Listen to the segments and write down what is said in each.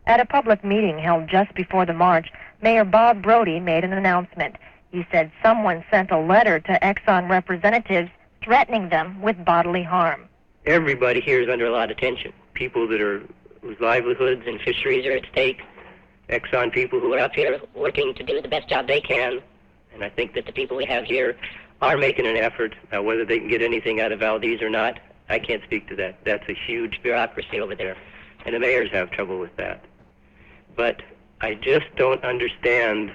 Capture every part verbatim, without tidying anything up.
At a public meeting held just before the march, Mayor Bob Brody made an announcement. He said someone sent a letter to Exxon representatives threatening them with bodily harm. Everybody here is under a lot of tension. People that are whose livelihoods and fisheries are at stake. Exxon people who are out here working to do the best job they can. And I think that the people we have here are making an effort. Now, whether they can get anything out of Valdez or not, I can't speak to that. That's a huge bureaucracy over there. And the mayors have trouble with that. But I just don't understand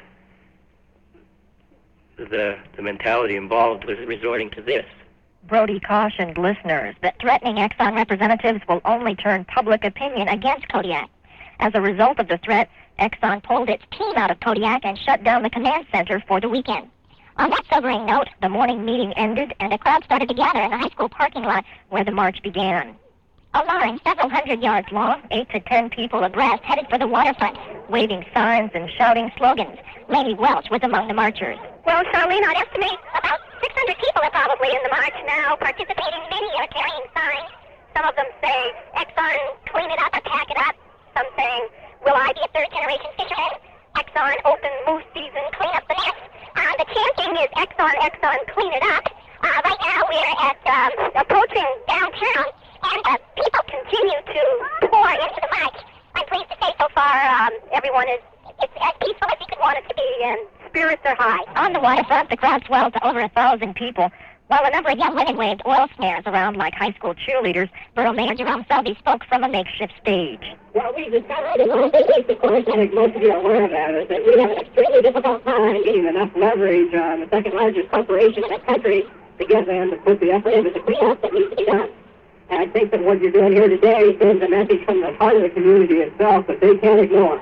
the, the mentality involved with resorting to this. Brody cautioned listeners that threatening Exxon representatives will only turn public opinion against Kodiak. As a result of the threat, Exxon pulled its team out of Kodiak and shut down the command center for the weekend. On that sobering note, the morning meeting ended and a crowd started to gather in the high school parking lot where the march began. A line several hundred yards long, eight to ten people abreast, headed for the waterfront, waving signs and shouting slogans. Lady Welch was among the marchers. Well, Charlene, I'd estimate about six hundred people are probably in the march now, participating. Many are carrying signs. Some of them say, Exxon, clean it up or pack it up. Some saying, will I be a third-generation fisherman? Exxon, open moose season, clean up the mess. Uh, the chanting is Exxon, Exxon, clean it up. Uh, right now we're at um, approaching downtown, and uh, people continue to pour into the march. I'm pleased to say so far um, everyone is it's as peaceful as you could want it to be, and spirits are high. On the waterfront, the crowd swelled to over a thousand people, while a number of young women waved oil snares around like high school cheerleaders. Borough Mayor Jerome Selby spoke from a makeshift stage. Well, we discovered in our case, of course, I think most of you are aware of that, is that we have an extremely difficult time getting enough leverage on the second largest corporation in the country to get them to put the effort into the cleanup that needs to be done. And I think that what you're doing here today sends a message from the heart of the community itself that they can't ignore.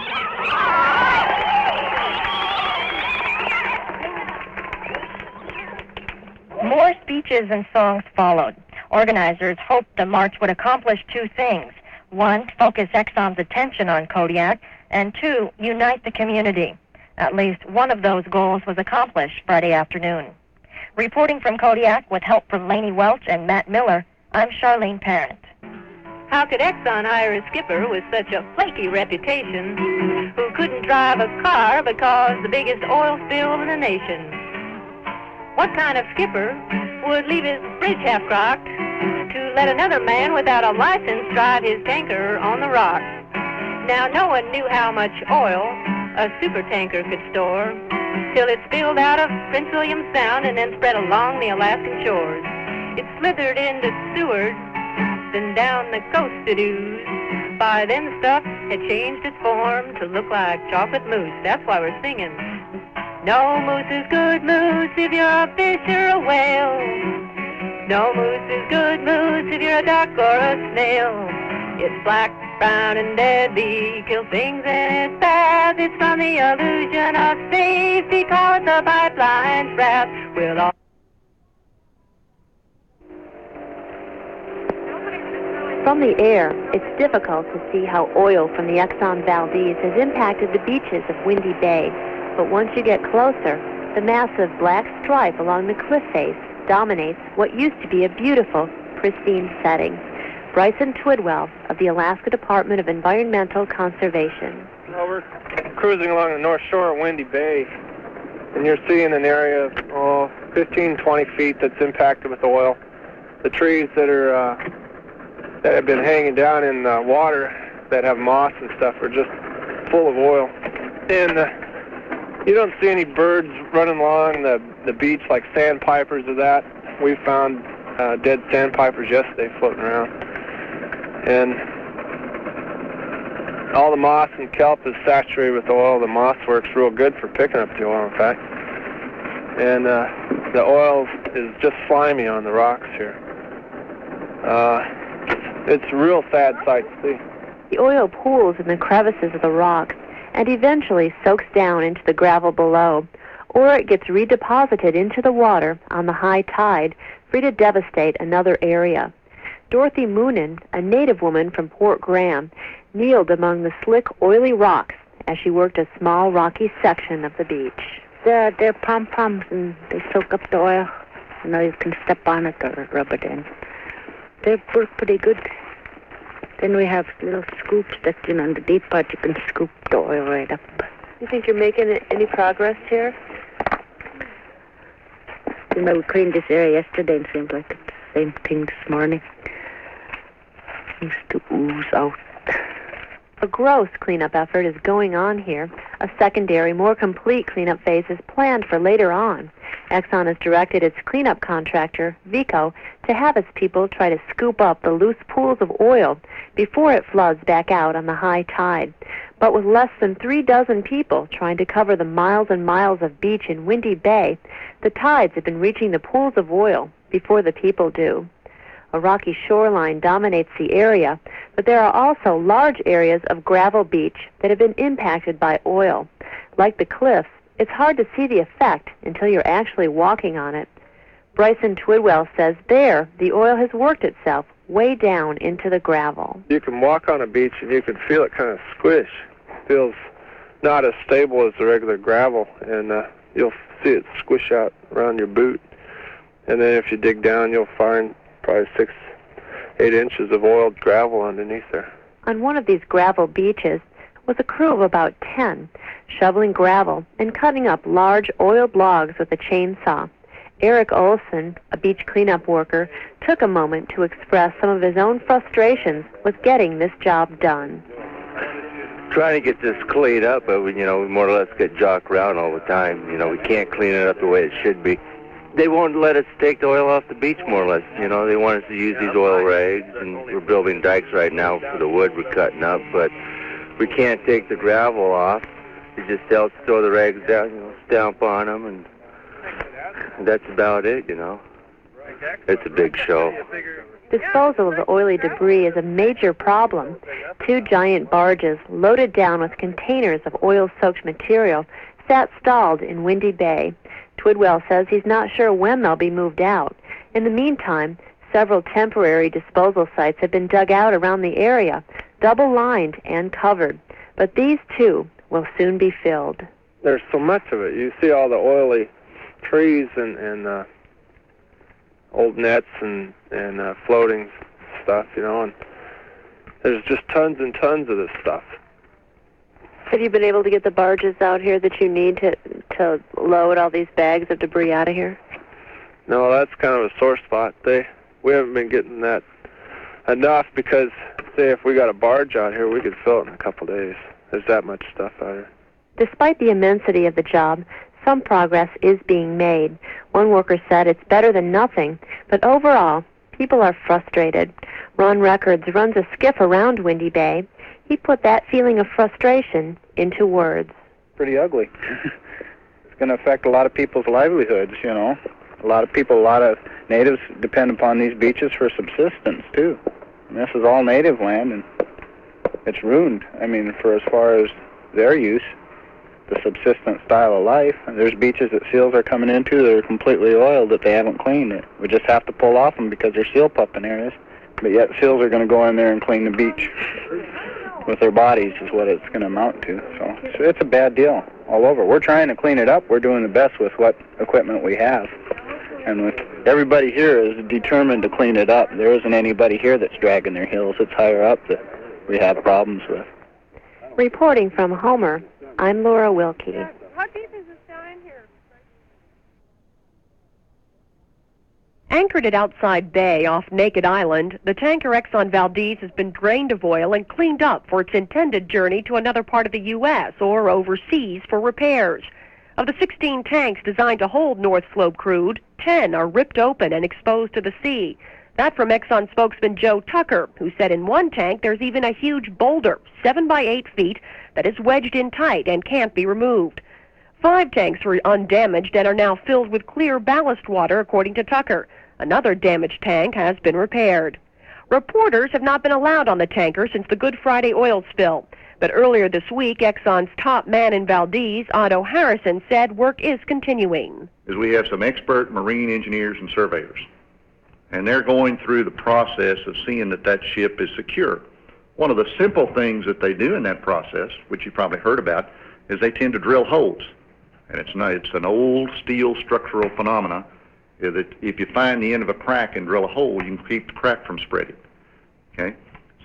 More speeches and songs followed. Organizers hoped the march would accomplish two things. One, focus Exxon's attention on Kodiak, and two, unite the community. At least one of those goals was accomplished Friday afternoon. Reporting from Kodiak with help from Lainey Welch and Matt Miller, I'm Charlene Parent. How could Exxon hire a skipper with such a flaky reputation who couldn't drive a car but caused the biggest oil spill in the nation? What kind of skipper would leave his bridge half-crocked to let another man without a license drive his tanker on the rocks? Now, no one knew how much oil a supertanker could store till it spilled out of Prince William Sound and then spread along the Alaskan shores. It slithered into Seward, then down the coast it oozed. By then the stuff had changed its form to look like chocolate mousse. That's why we're singing. No moose is good moose if you're a fish or a whale. No moose is good moose if you're a duck or a snail. It's black, brown, and deadly, kills things in its path. It's from the illusion of safety, call it the pipeline's wrath. We'll all From the air, it's difficult to see how oil from the Exxon Valdez has impacted the beaches of Windy Bay. But once you get closer, the massive black stripe along the cliff face dominates what used to be a beautiful, pristine setting. Bryson Twidwell of the Alaska Department of Environmental Conservation. Well, we're cruising along the north shore of Windy Bay, and you're seeing an area of oh, fifteen, twenty feet that's impacted with oil. The trees that are uh, that have been hanging down in the water that have moss and stuff are just full of oil. And uh, you don't see any birds running along the, the beach like sandpipers or that. We found uh, dead sandpipers yesterday floating around. And all the moss and kelp is saturated with oil. The moss works real good for picking up the oil, in fact. And uh, the oil is just slimy on the rocks here. Uh, it's a real sad sight to see. The oil pools in the crevices of the rocks and eventually soaks down into the gravel below, or it gets redeposited into the water on the high tide, free to devastate another area. Dorothy Moonen, a native woman from Port Graham, kneeled among the slick, oily rocks as she worked a small, rocky section of the beach. They're, they're pom-poms, and they soak up the oil. You know, you can step on it or rub it in. They work pretty good. Then we have little scoops that, you know, in the deep part you can scoop the oil right up. You think you're making any progress here? You know, we cleaned this area yesterday and it seems like it's the same thing this morning. Seems to ooze out. A gross cleanup effort is going on here. A secondary, more complete cleanup phase is planned for later on. Exxon has directed its cleanup contractor, Vico, to have its people try to scoop up the loose pools of oil before it floods back out on the high tide. But with less than three dozen people trying to cover the miles and miles of beach in Windy Bay, the tides have been reaching the pools of oil before the people do. A rocky shoreline dominates the area, but there are also large areas of gravel beach that have been impacted by oil. Like the cliffs, it's hard to see the effect until you're actually walking on it. Bryson Twidwell says there, the oil has worked itself way down into the gravel. You can walk on a beach and you can feel it kind of squish. It feels not as stable as the regular gravel, and uh, you'll see it squish out around your boot. And then if you dig down, you'll find probably six, eight inches of oiled gravel underneath there. On one of these gravel beaches was a crew of about ten, shoveling gravel and cutting up large oiled logs with a chainsaw. Eric Olson, a beach cleanup worker, took a moment to express some of his own frustrations with getting this job done. Trying to get this cleaned up, but we, you know, we more or less get jocked around all the time. You know, we can't clean it up the way it should be. They won't let us take the oil off the beach, more or less. You know, they want us to use these oil rigs, and we're building dikes right now for the wood we're cutting up, but we can't take the gravel off. They just they'll throw the rags down, you know, stamp on them, and that's about it, you know. It's a big show. Disposal of the oily debris is a major problem. Two giant barges loaded down with containers of oil-soaked material sat stalled in Windy Bay. Twidwell says he's not sure when they'll be moved out. In the meantime, several temporary disposal sites have been dug out around the area, double-lined and covered. But these, too, will soon be filled. There's so much of it. You see all the oily trees and, and uh, old nets and, and uh, floating stuff, you know, and there's just tons and tons of this stuff. Have you been able to get the barges out here that you need to to load all these bags of debris out of here? No, that's kind of a sore spot. They we haven't been getting that enough because, say, if we got a barge out here, we could fill it in a couple days. There's that much stuff out here. Despite the immensity of the job, some progress is being made. One worker said it's better than nothing, but overall, people are frustrated. Ron Records runs a skiff around Windy Bay. He put that feeling of frustration into words. Pretty ugly. It's going to affect a lot of people's livelihoods, you know. A lot of people, a lot of natives depend upon these beaches for subsistence, too. And this is all native land, and it's ruined. I mean, for as far as their use, the subsistence style of life. And there's beaches that seals are coming into that are completely oiled that they haven't cleaned. We just have to pull off them because they're seal pupping areas. But yet seals are going to go in there and clean the beach with their bodies is what it's going to amount to. So it's, it's a bad deal all over. We're trying to clean it up. We're doing the best with what equipment we have. And with everybody here is determined to clean it up. There isn't anybody here that's dragging their heels. It's higher up that we have problems with. Reporting from Homer, I'm Laura Wilkie. How deep is this down in here? Anchored at Outside Bay off Naked Island, the tanker Exxon Valdez has been drained of oil and cleaned up for its intended journey to another part of the U S or overseas for repairs. Of the sixteen tanks designed to hold North Slope crude, ten are ripped open and exposed to the sea. That from Exxon spokesman Joe Tucker, who said in one tank there's even a huge boulder, seven by eight feet, that is wedged in tight and can't be removed. Five tanks were undamaged and are now filled with clear ballast water, according to Tucker. Another damaged tank has been repaired. Reporters have not been allowed on the tanker since the Good Friday oil spill. But earlier this week, Exxon's top man in Valdez, Otto Harrison, said work is continuing. Is we have some expert marine engineers and surveyors, and they're going through the process of seeing that that ship is secure. One of the simple things that they do in that process, which you probably heard about, is they tend to drill holes. And it's not, it's an old steel structural phenomena that if you find the end of a crack and drill a hole, you can keep the crack from spreading. Okay?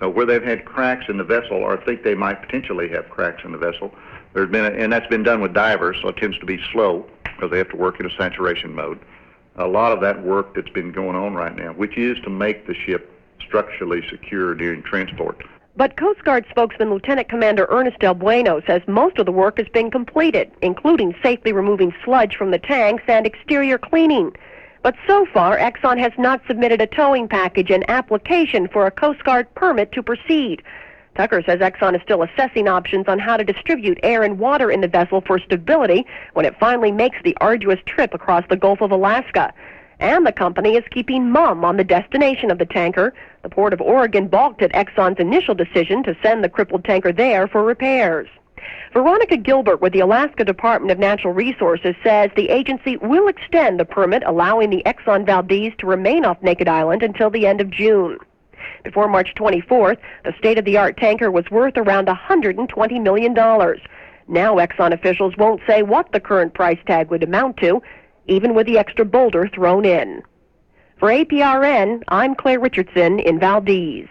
So where they've had cracks in the vessel, or think they might potentially have cracks in the vessel, there's been, a, and that's been done with divers, so it tends to be slow because they have to work in a saturation mode. A lot of that work that's been going on right now, which is to make the ship structurally secure during transport. But Coast Guard spokesman Lieutenant Commander Ernest Del Bueno says most of the work has been completed, including safely removing sludge from the tanks and exterior cleaning. But so far, Exxon has not submitted a towing package and application for a Coast Guard permit to proceed. Tucker says Exxon is still assessing options on how to distribute air and water in the vessel for stability when it finally makes the arduous trip across the Gulf of Alaska. And the company is keeping mum on the destination of the tanker. The Port of Oregon balked at Exxon's initial decision to send the crippled tanker there for repairs. Veronica Gilbert with the Alaska Department of Natural Resources says the agency will extend the permit allowing the Exxon Valdez to remain off Naked Island until the end of June. Before March twenty-fourth, the state-of-the-art tanker was worth around one hundred twenty million dollars. Now Exxon officials won't say what the current price tag would amount to, even with the extra boulder thrown in. For A P R N, I'm Claire Richardson in Valdez.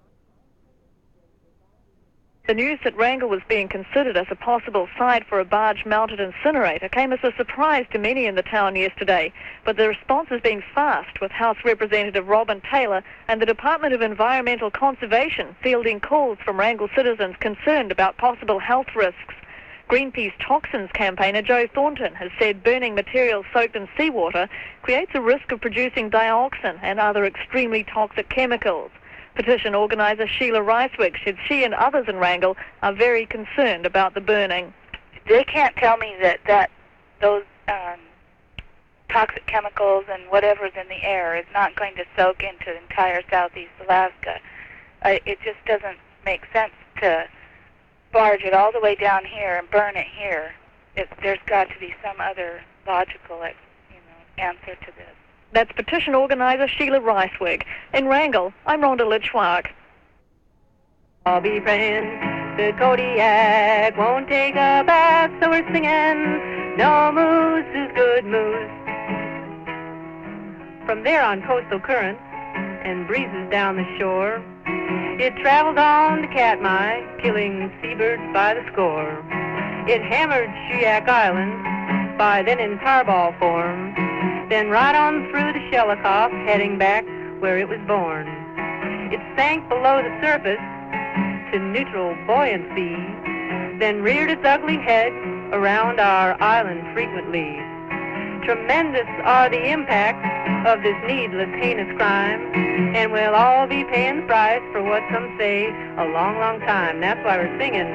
The news that Wrangell was being considered as a possible site for a barge-mounted incinerator came as a surprise to many in the town yesterday, but the response has been fast, with House Representative Robin Taylor and the Department of Environmental Conservation fielding calls from Wrangell citizens concerned about possible health risks. Greenpeace Toxins campaigner Joe Thornton has said burning material soaked in seawater creates a risk of producing dioxin and other extremely toxic chemicals. Petition organiser Sheila Ricewig said she and others in Wrangell are very concerned about the burning. They can't tell me that, that those um, toxic chemicals and whatever's in the air is not going to soak into entire southeast Alaska. Uh, it just doesn't make sense to barge it all the way down here and burn it here. It, there's got to be some other logical you know, answer to this. That's petition organiser Sheila Ricewig. In Wrangell, I'm Rhonda Litchwag. I'll be praying the Kodiak won't take a bath, so we're singing, no moose is good moose. From there on coastal currents and breezes down the shore, it traveled on to Katmai, killing seabirds by the score. It hammered Shuyak Island, by then in tarball form, then right on through to Shelikof, heading back where it was born. It sank below the surface to neutral buoyancy, then reared its ugly head around our island frequently. Tremendous are the impacts of this needless, heinous crime, and we'll all be paying the price for what some say a long, long time. That's why we're singing.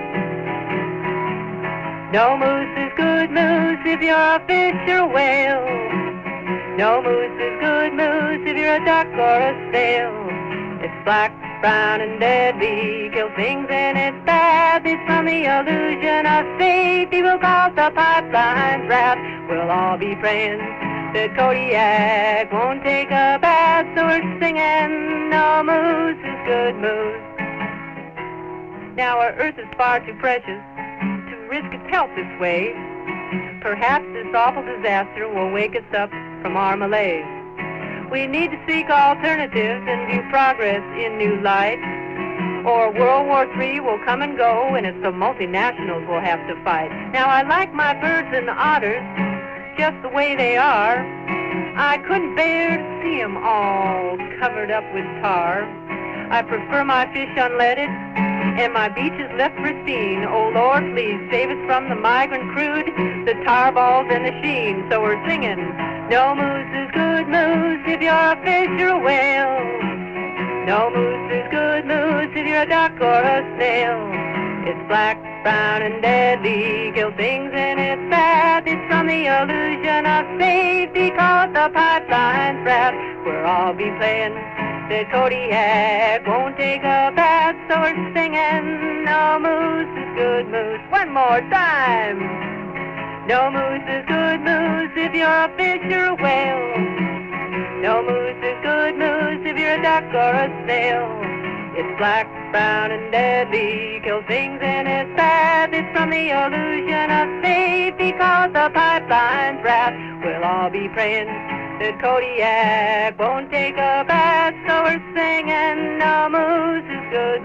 No moose is good moose if you're a fish or a whale. No moose is good moose if you're a duck or a sail. It's black, brown, and deadly, kill things and it's bad. It's from the illusion of safety will cause the pipeline's wrath. We'll all be praying that Kodiak won't take a bath, so we're singing, no moose is good moose. Now our earth is far too precious to risk its health this way. Perhaps this awful disaster will wake us up from our malaise. We need to seek alternatives and view progress in new light, or World War Three will come and go and it's the multinationals we'll have to fight. Now I like my birds and otters just the way they are. I couldn't bear to see 'em all covered up with tar. I prefer my fish unleaded and my beaches left pristine. Oh Lord, please save us from the migrant crude, the tar balls and the sheen. So we're singing, no moose is good moose if you're a fish or a whale. No moose is good moose if you're a duck or a snail. It's black, brown, and deadly, kill things and it's bad. It's from the illusion of safety called the pipeline's wrath. We'll all be playing the Kodiak won't take a bath, so we're singing, no moose is good moose. One more time. No moose is good moose if you're a fish or a whale. No moose is good moose if you're a duck or a snail. It's black, brown, and deadly, kill things and it's bad. It's from the illusion of safety called the pipeline's wrath. We'll all be praying that Kodiak won't take a bath, so we're singing, no moose is good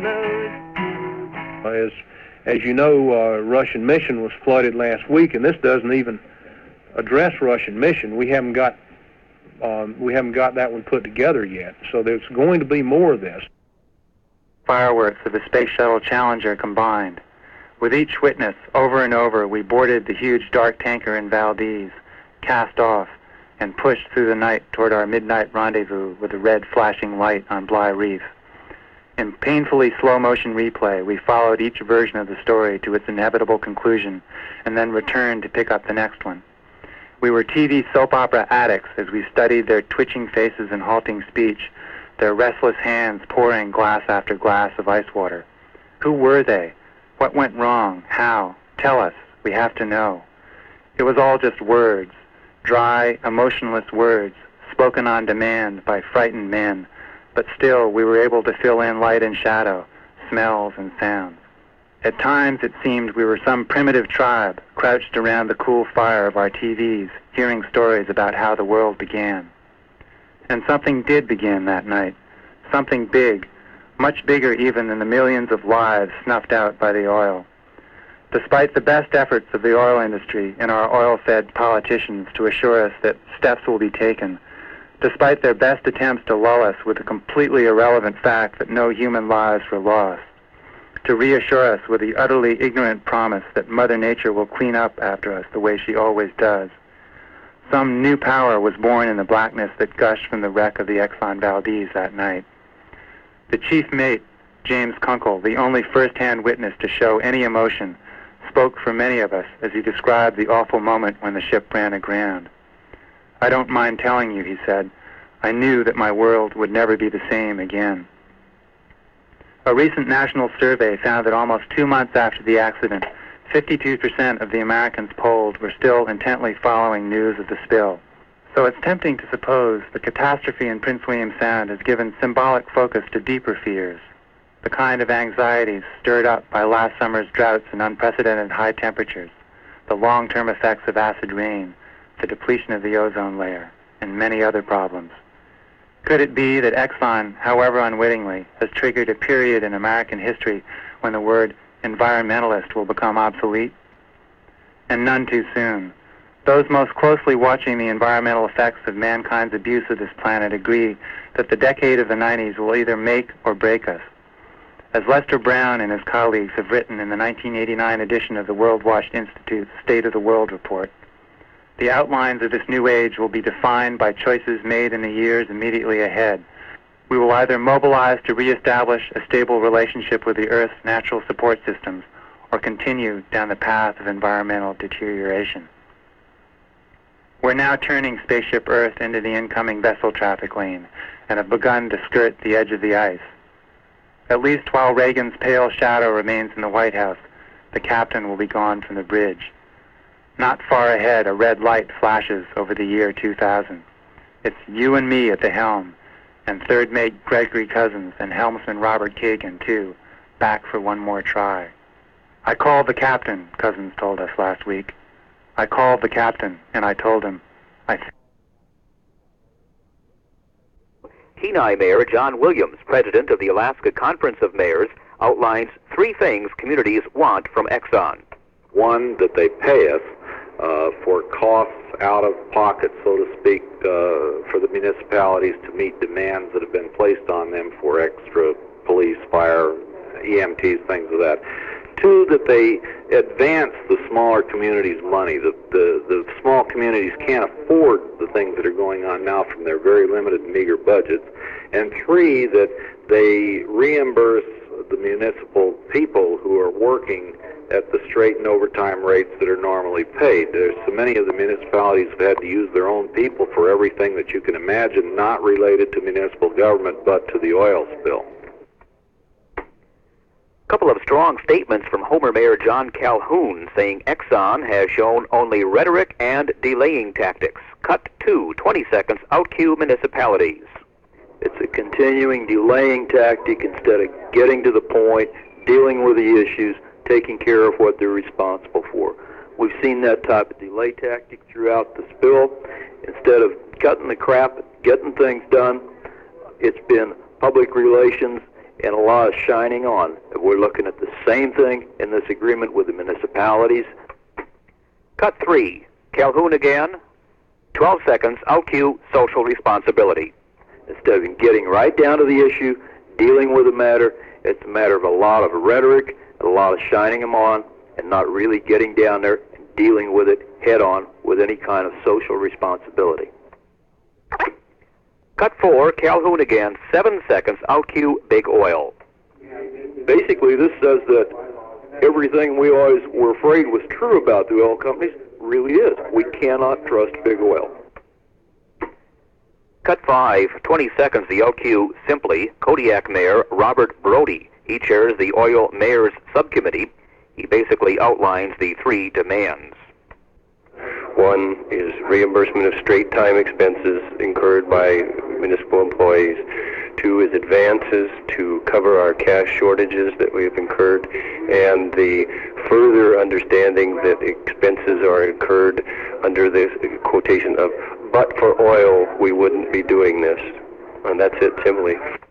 moose. As, as you know, uh, Russian Mission was flooded last week, and this doesn't even address Russian Mission. We haven't got um, we haven't got that one put together yet, so there's going to be more of this. Fireworks of the Space Shuttle Challenger combined. With each witness, over and over, we boarded the huge dark tanker in Valdez, cast off, and pushed through the night toward our midnight rendezvous with a red flashing light on Bly Reef. In painfully slow-motion replay, we followed each version of the story to its inevitable conclusion, and then returned to pick up the next one. We were T V soap opera addicts as we studied their twitching faces and halting speech, their restless hands pouring glass after glass of ice water. Who were they? What went wrong? How? Tell us. We have to know. It was all just words, dry, emotionless words, spoken on demand by frightened men, but still we were able to fill in light and shadow, smells and sounds. At times it seemed we were some primitive tribe, crouched around the cool fire of our T Vs, hearing stories about how the world began. And something did begin that night, something big, much bigger even than the millions of lives snuffed out by the oil. Despite the best efforts of the oil industry and our oil-fed politicians to assure us that steps will be taken, despite their best attempts to lull us with the completely irrelevant fact that no human lives were lost, to reassure us with the utterly ignorant promise that Mother Nature will clean up after us the way she always does, some new power was born in the blackness that gushed from the wreck of the Exxon Valdez that night. The chief mate, James Kunkel, the only first-hand witness to show any emotion, spoke for many of us as he described the awful moment when the ship ran aground. I don't mind telling you, he said, I knew that my world would never be the same again. A recent national survey found that almost two months after the accident, fifty-two percent of the Americans polled were still intently following news of the spill. So it's tempting to suppose the catastrophe in Prince William Sound has given symbolic focus to deeper fears, the kind of anxieties stirred up by last summer's droughts and unprecedented high temperatures, the long-term effects of acid rain, the depletion of the ozone layer, and many other problems. Could it be that Exxon, however unwittingly, has triggered a period in American history when the word environmentalist will become obsolete? And none too soon. Those most closely watching the environmental effects of mankind's abuse of this planet agree that the decade of the nineties will either make or break us. As Lester Brown and his colleagues have written in the nineteen eighty-nine edition of the World Watch Institute's State of the World report, the outlines of this new age will be defined by choices made in the years immediately ahead. We will either mobilize to reestablish a stable relationship with the Earth's natural support systems or continue down the path of environmental deterioration. We're now turning Spaceship Earth into the incoming vessel traffic lane and have begun to skirt the edge of the ice. At least while Reagan's pale shadow remains in the White House, the captain will be gone from the bridge. Not far ahead, a red light flashes over the year two thousand. It's you and me at the helm, and third mate Gregory Cousins and helmsman Robert Kagan, too, back for one more try. I called the captain, Cousins told us last week. I called the captain, and I told him, I th- Kenai Mayor John Williams, president of the Alaska Conference of Mayors, outlines three things communities want from Exxon. One, that they pay us uh, for costs out of pocket, so to speak, uh, for the municipalities to meet demands that have been placed on them for extra police, fire, E M Ts, things of that. Two, that they advance the smaller communities' money. The, the, the small communities can't afford the things that are going on now from their very limited and meager budgets. And three, that they reimburse the municipal people who are working at the straight and overtime rates that are normally paid. There's so many of the municipalities have had to use their own people for everything that you can imagine, not related to municipal government, but to the oil spill. A couple of strong statements from Homer Mayor John Calhoun saying Exxon has shown only rhetoric and delaying tactics. Cut to twenty seconds, out-cue municipalities. It's a continuing delaying tactic instead of getting to the point, dealing with the issues, taking care of what they're responsible for. We've seen that type of delay tactic throughout the spill. Instead of cutting the crap, getting things done, it's been public relations and a lot of shining on. We're looking at the same thing in this agreement with the municipalities. Cut three. Calhoun again. twelve seconds. Out cue social responsibility. Instead of getting right down to the issue, dealing with the matter, it's a matter of a lot of rhetoric, a lot of shining them on, and not really getting down there and dealing with it head on with any kind of social responsibility. Cut four. Calhoun again. Seven seconds. Out cue big oil. Basically, this says that everything we always were afraid was true about the oil companies really is. We cannot trust big oil. Cut five. twenty seconds. The out cue simply Kodiak Mayor Robert Brody. He chairs the Oil Mayors Subcommittee. He basically outlines the three demands. One is reimbursement of straight time expenses incurred by municipal employees. Two is advances to cover our cash shortages that we have incurred, and the further understanding that expenses are incurred under the quotation of, but for oil, we wouldn't be doing this. And that's it, simply.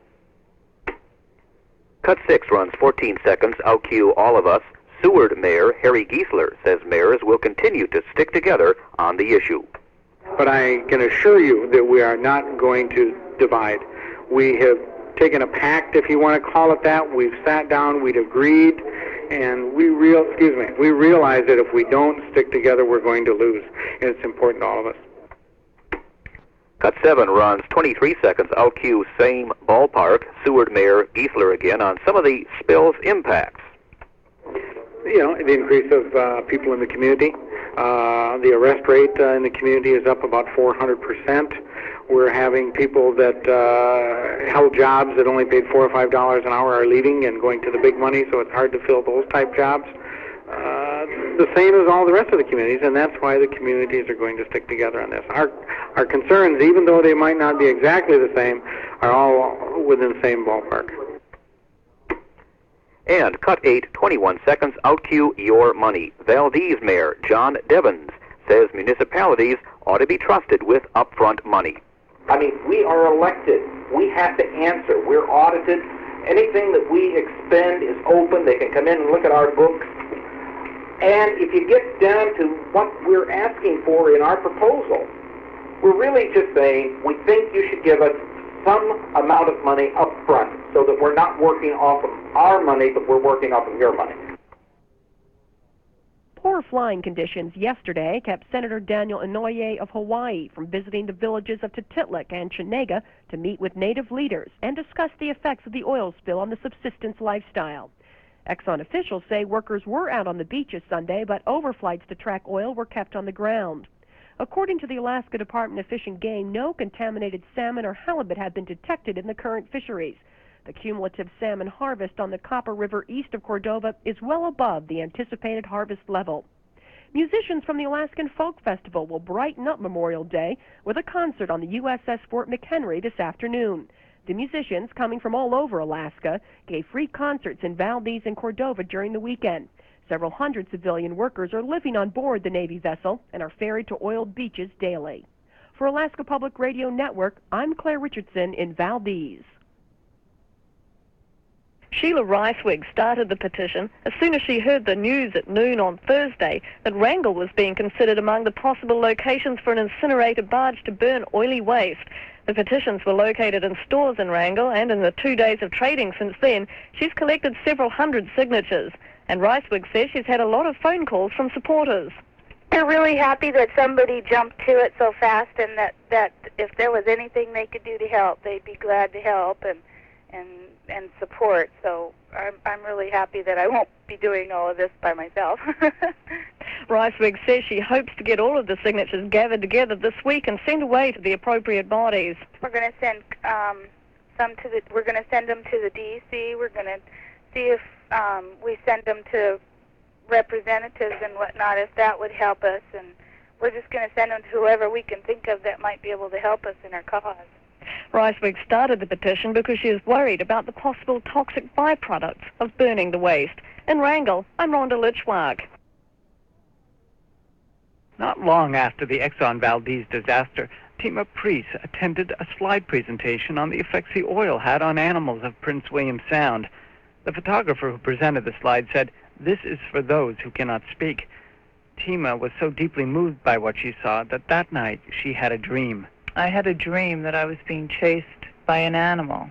Cut six runs fourteen seconds. Out cue all of us. Seward Mayor Harry Giesler says mayors will continue to stick together on the issue. But I can assure you that we are not going to divide. We have taken a pact, if you want to call it that. We've sat down, we'd agreed, and we real excuse me, we realize that if we don't stick together, we're going to lose. And it's important to all of us. Cut seven runs twenty-three seconds. Out cue same ballpark. Seward Mayor Giesler again on some of the spill's impacts. You know, the increase of uh, people in the community. Uh, the arrest rate uh, in the community is up about four hundred percent. We're having people that uh, held jobs that only paid four or five dollars an hour are leaving and going to the big money, so it's hard to fill those type jobs. Uh, the same as all the rest of the communities, and that's why the communities are going to stick together on this. Our our concerns, even though they might not be exactly the same, are all within the same ballpark. And cut eight, twenty-one seconds. Out cue your money. Valdez Mayor John Devens says municipalities ought to be trusted with upfront money. I mean, we are elected. We have to answer. We're audited. Anything that we expend is open. They can come in and look at our books. And if you get down to what we're asking for in our proposal, we're really just saying we think you should give us some amount of money up front so that we're not working off of our money, but we're working off of your money. Poor flying conditions yesterday kept Senator Daniel Inouye of Hawaii from visiting the villages of Tutitlik and Chenega to meet with native leaders and discuss the effects of the oil spill on the subsistence lifestyle. Exxon officials say workers were out on the beaches Sunday, but overflights to track oil were kept on the ground. According to the Alaska Department of Fish and Game, no contaminated salmon or halibut have been detected in the current fisheries. The cumulative salmon harvest on the Copper River east of Cordova is well above the anticipated harvest level. Musicians from the Alaskan Folk Festival will brighten up Memorial Day with a concert on the U S S Fort McHenry this afternoon. The musicians, coming from all over Alaska, gave free concerts in Valdez and Cordova during the weekend. Several hundred civilian workers are living on board the Navy vessel and are ferried to oiled beaches daily. For Alaska Public Radio Network, I'm Claire Richardson in Valdez. Sheila Ricewig started the petition as soon as she heard the news at noon on Thursday that Wrangell was being considered among the possible locations for an incinerator barge to burn oily waste. The petitions were located in stores in Wrangell, and in the two days of trading since then, she's collected several hundred signatures. And Ricewig says she's had a lot of phone calls from supporters. They're really happy that somebody jumped to it so fast, and that, that if there was anything they could do to help, they'd be glad to help and and and support. So I'm I'm really happy that I won't be doing all of this by myself. Ricewig says she hopes to get all of the signatures gathered together this week and sent away to the appropriate bodies. We're going to send um, some to the. We're going to send them to the D E C. We're going to see if um, we send them to representatives and whatnot, if that would help us. And we're just going to send them to whoever we can think of that might be able to help us in our cause. Ricewig started the petition because she is worried about the possible toxic byproducts of burning the waste. In Wrangell, I'm Rhonda Litchwag. Not long after the Exxon Valdez disaster, Tima Priest attended a slide presentation on the effects the oil had on animals of Prince William Sound. The photographer who presented the slide said, "This is for those who cannot speak." Tima was so deeply moved by what she saw that that night she had a dream. I had a dream that I was being chased by an animal,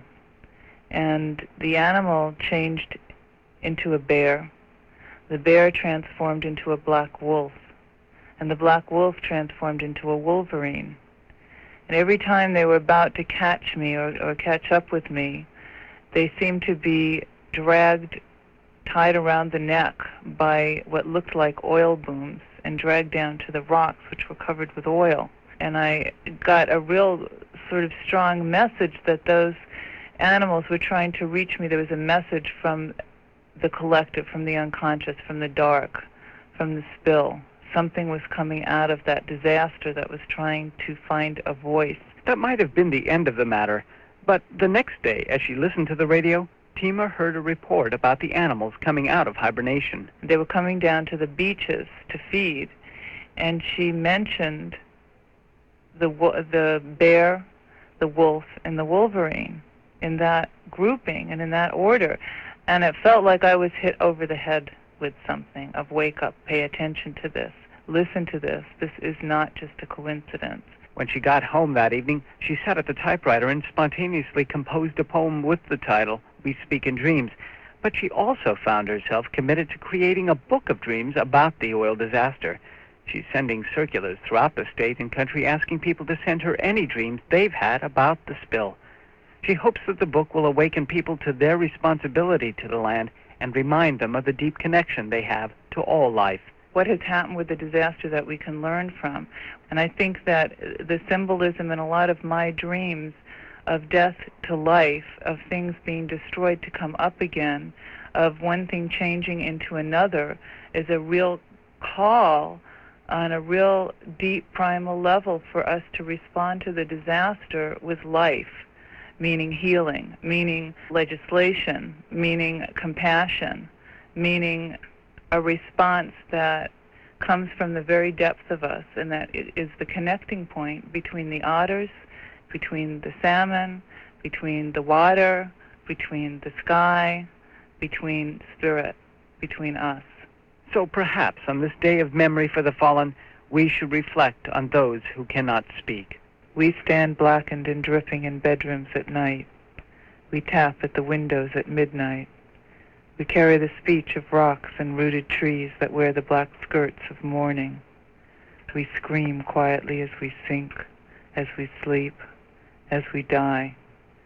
and the animal changed into a bear. The bear transformed into a black wolf, and the black wolf transformed into a wolverine. And every time they were about to catch me or, or catch up with me, they seemed to be dragged, tied around the neck by what looked like oil booms and dragged down to the rocks, which were covered with oil. And I got a real sort of strong message that those animals were trying to reach me. There was a message from the collective, from the unconscious, from the dark, from the spill. Something was coming out of that disaster that was trying to find a voice. That might have been the end of the matter, but the next day, as she listened to the radio, Tima heard a report about the animals coming out of hibernation. They were coming down to the beaches to feed, and she mentioned the the bear, the wolf, and the wolverine in that grouping and in that order. And it felt like I was hit over the head with something of wake up, pay attention to this, listen to this. This is not just a coincidence. When she got home that evening, she sat at the typewriter and spontaneously composed a poem with the title, We Speak in Dreams. But she also found herself committed to creating a book of dreams about the oil disaster. She's sending circulars throughout the state and country asking people to send her any dreams they've had about the spill. She hopes that the book will awaken people to their responsibility to the land and remind them of the deep connection they have to all life. What has happened with the disaster that we can learn from. And I think that the symbolism in a lot of my dreams of death to life, of things being destroyed to come up again, of one thing changing into another, is a real call on a real deep primal level for us to respond to the disaster with life, meaning healing, meaning legislation, meaning compassion, meaning a response that comes from the very depth of us, and that it is the connecting point between the otters, between the salmon, between the water, between the sky, between spirit, between us. So perhaps on this day of memory for the fallen, we should reflect on those who cannot speak. We stand blackened and dripping in bedrooms at night. We tap at the windows at midnight. We carry the speech of rocks and rooted trees that wear the black skirts of mourning. We scream quietly as we sink, as we sleep, as we die.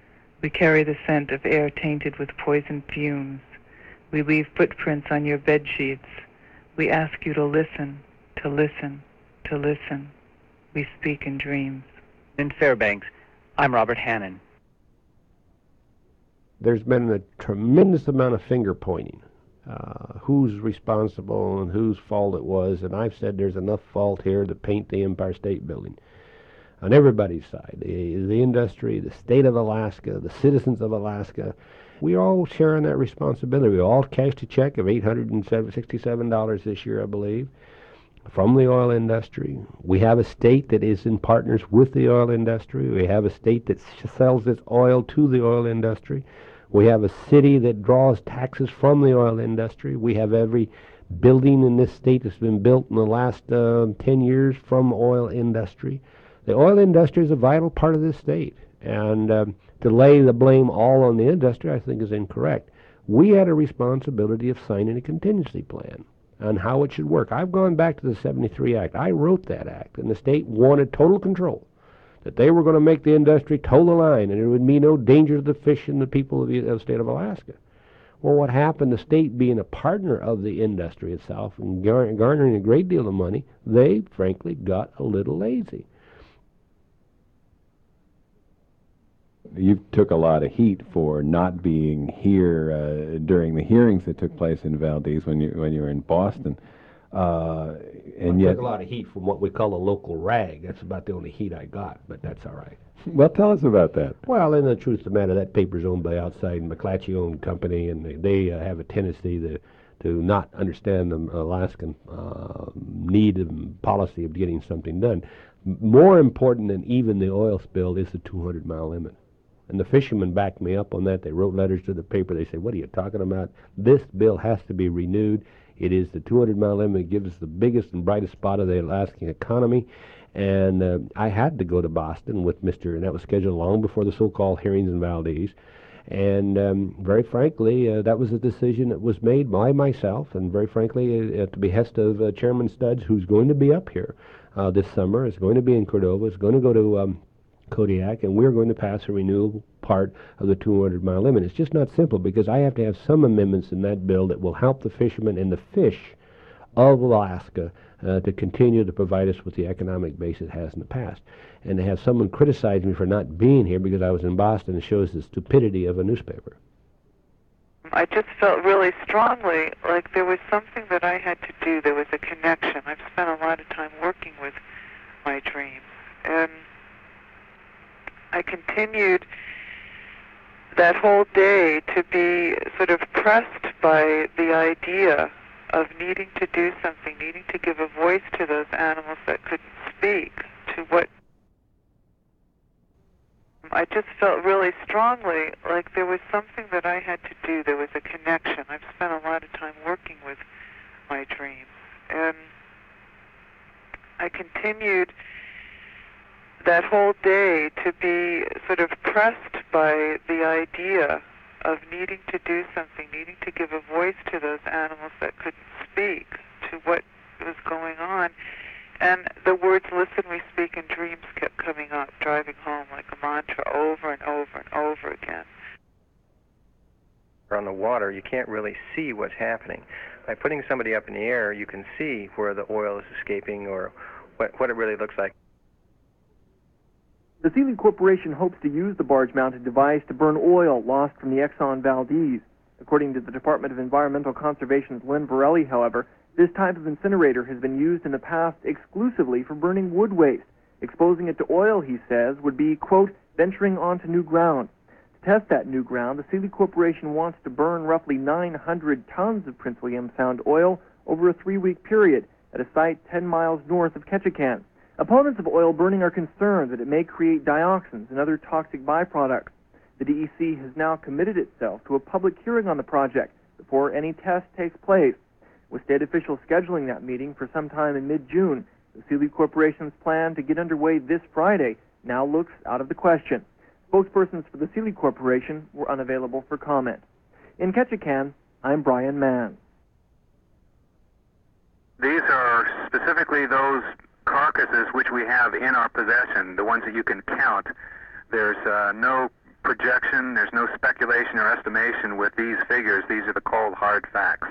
We carry the scent of air tainted with poison fumes. We leave footprints on your bed sheets. We ask you to listen, to listen, to listen. We speak in dreams. In Fairbanks, I'm Robert Hannon. There's been a tremendous amount of finger pointing. Uh, who's responsible and whose fault it was, and I've said there's enough fault here to paint the Empire State Building. On everybody's side, the, the industry, the state of Alaska, the citizens of Alaska, we all sharing that responsibility. We all cashed a check of eight hundred sixty-seven dollars this year, I believe, from the oil industry. We have a state that is in partners with the oil industry. We have a state that sells its oil to the oil industry. We have a city that draws taxes from the oil industry. We have every building in this state that's been built in the last uh, ten years from oil industry. The oil industry is a vital part of this state, and um, to lay the blame all on the industry, I think, is incorrect. We had a responsibility of signing a contingency plan on how it should work. I've gone back to the seventy-three Act. I wrote that act, and the state wanted total control, that they were going to make the industry toe the line, and there would be no danger to the fish and the people of the, of the state of Alaska. Well, what happened, the state being a partner of the industry itself and gar garnering a great deal of money, they, frankly, got a little lazy. You took a lot of heat for not being here uh, during the hearings that took place in Valdez when you when you were in Boston, uh, and I yet took a lot of heat from what we call a local rag. That's about the only heat I got, but that's all right. Well, tell us about that. Well, in the truth of the matter, that paper's owned by outside McClatchy-owned company, and they, they uh, have a tendency to to not understand the Alaskan uh, need and policy of getting something done. M- more important than even the oil spill is the two hundred mile limit. And the fishermen backed me up on that. They wrote letters to the paper. They said, what are you talking about? This bill has to be renewed. It is the two hundred mile limit. It gives us the biggest and brightest spot of the Alaskan economy. And uh, I had to go to Boston with Mister and that was scheduled long before the so-called hearings in Valdez. And um, very frankly, uh, that was a decision that was made by myself, and very frankly, uh, at the behest of uh, Chairman Studs, who's going to be up here uh, this summer, is going to be in Cordova, is going to go to um, Kodiak, and we're going to pass a renewal part of the two hundred mile limit. It's just not simple, because I have to have some amendments in that bill that will help the fishermen and the fish of Alaska uh, to continue to provide us with the economic base it has in the past. And to have someone criticize me for not being here because I was in Boston shows the stupidity of a newspaper. I just felt really strongly like there was something that I had to do. There was a connection. I've spent a lot of time working with my dream. And I continued that whole day to be sort of pressed by the idea of needing to do something, needing to give a voice to those animals that couldn't speak, to what I just felt really strongly like there was something that I had to do. There was a connection. I've spent a lot of time working with my dream. And I continued that whole day to be sort of pressed by the idea of needing to do something, needing to give a voice to those animals that couldn't speak, to what was going on. And the words, listen, we speak, and dreams kept coming up, driving home like a mantra over and over and over again. On the water, you can't really see what's happening. By putting somebody up in the air, you can see where the oil is escaping or what, what it really looks like. The Sealy Corporation hopes to use the barge-mounted device to burn oil lost from the Exxon Valdez. According to the Department of Environmental Conservation's Lynn Varelli, however, this type of incinerator has been used in the past exclusively for burning wood waste. Exposing it to oil, he says, would be, quote, venturing onto new ground. To test that new ground, the Sealy Corporation wants to burn roughly nine hundred tons of Prince William Sound oil over a three-week period at a site ten miles north of Ketchikan. Opponents of oil burning are concerned that it may create dioxins and other toxic byproducts. The D E C has now committed itself to a public hearing on the project before any test takes place. With state officials scheduling that meeting for sometime in mid-June, the Sealy Corporation's plan to get underway this Friday now looks out of the question. Spokespersons for the Sealy Corporation were unavailable for comment. In Ketchikan, I'm Brian Mann. These are specifically those carcasses which we have in our possession, the ones that you can count. There's uh, no projection, there's no speculation or estimation with these figures. These are the cold, hard facts.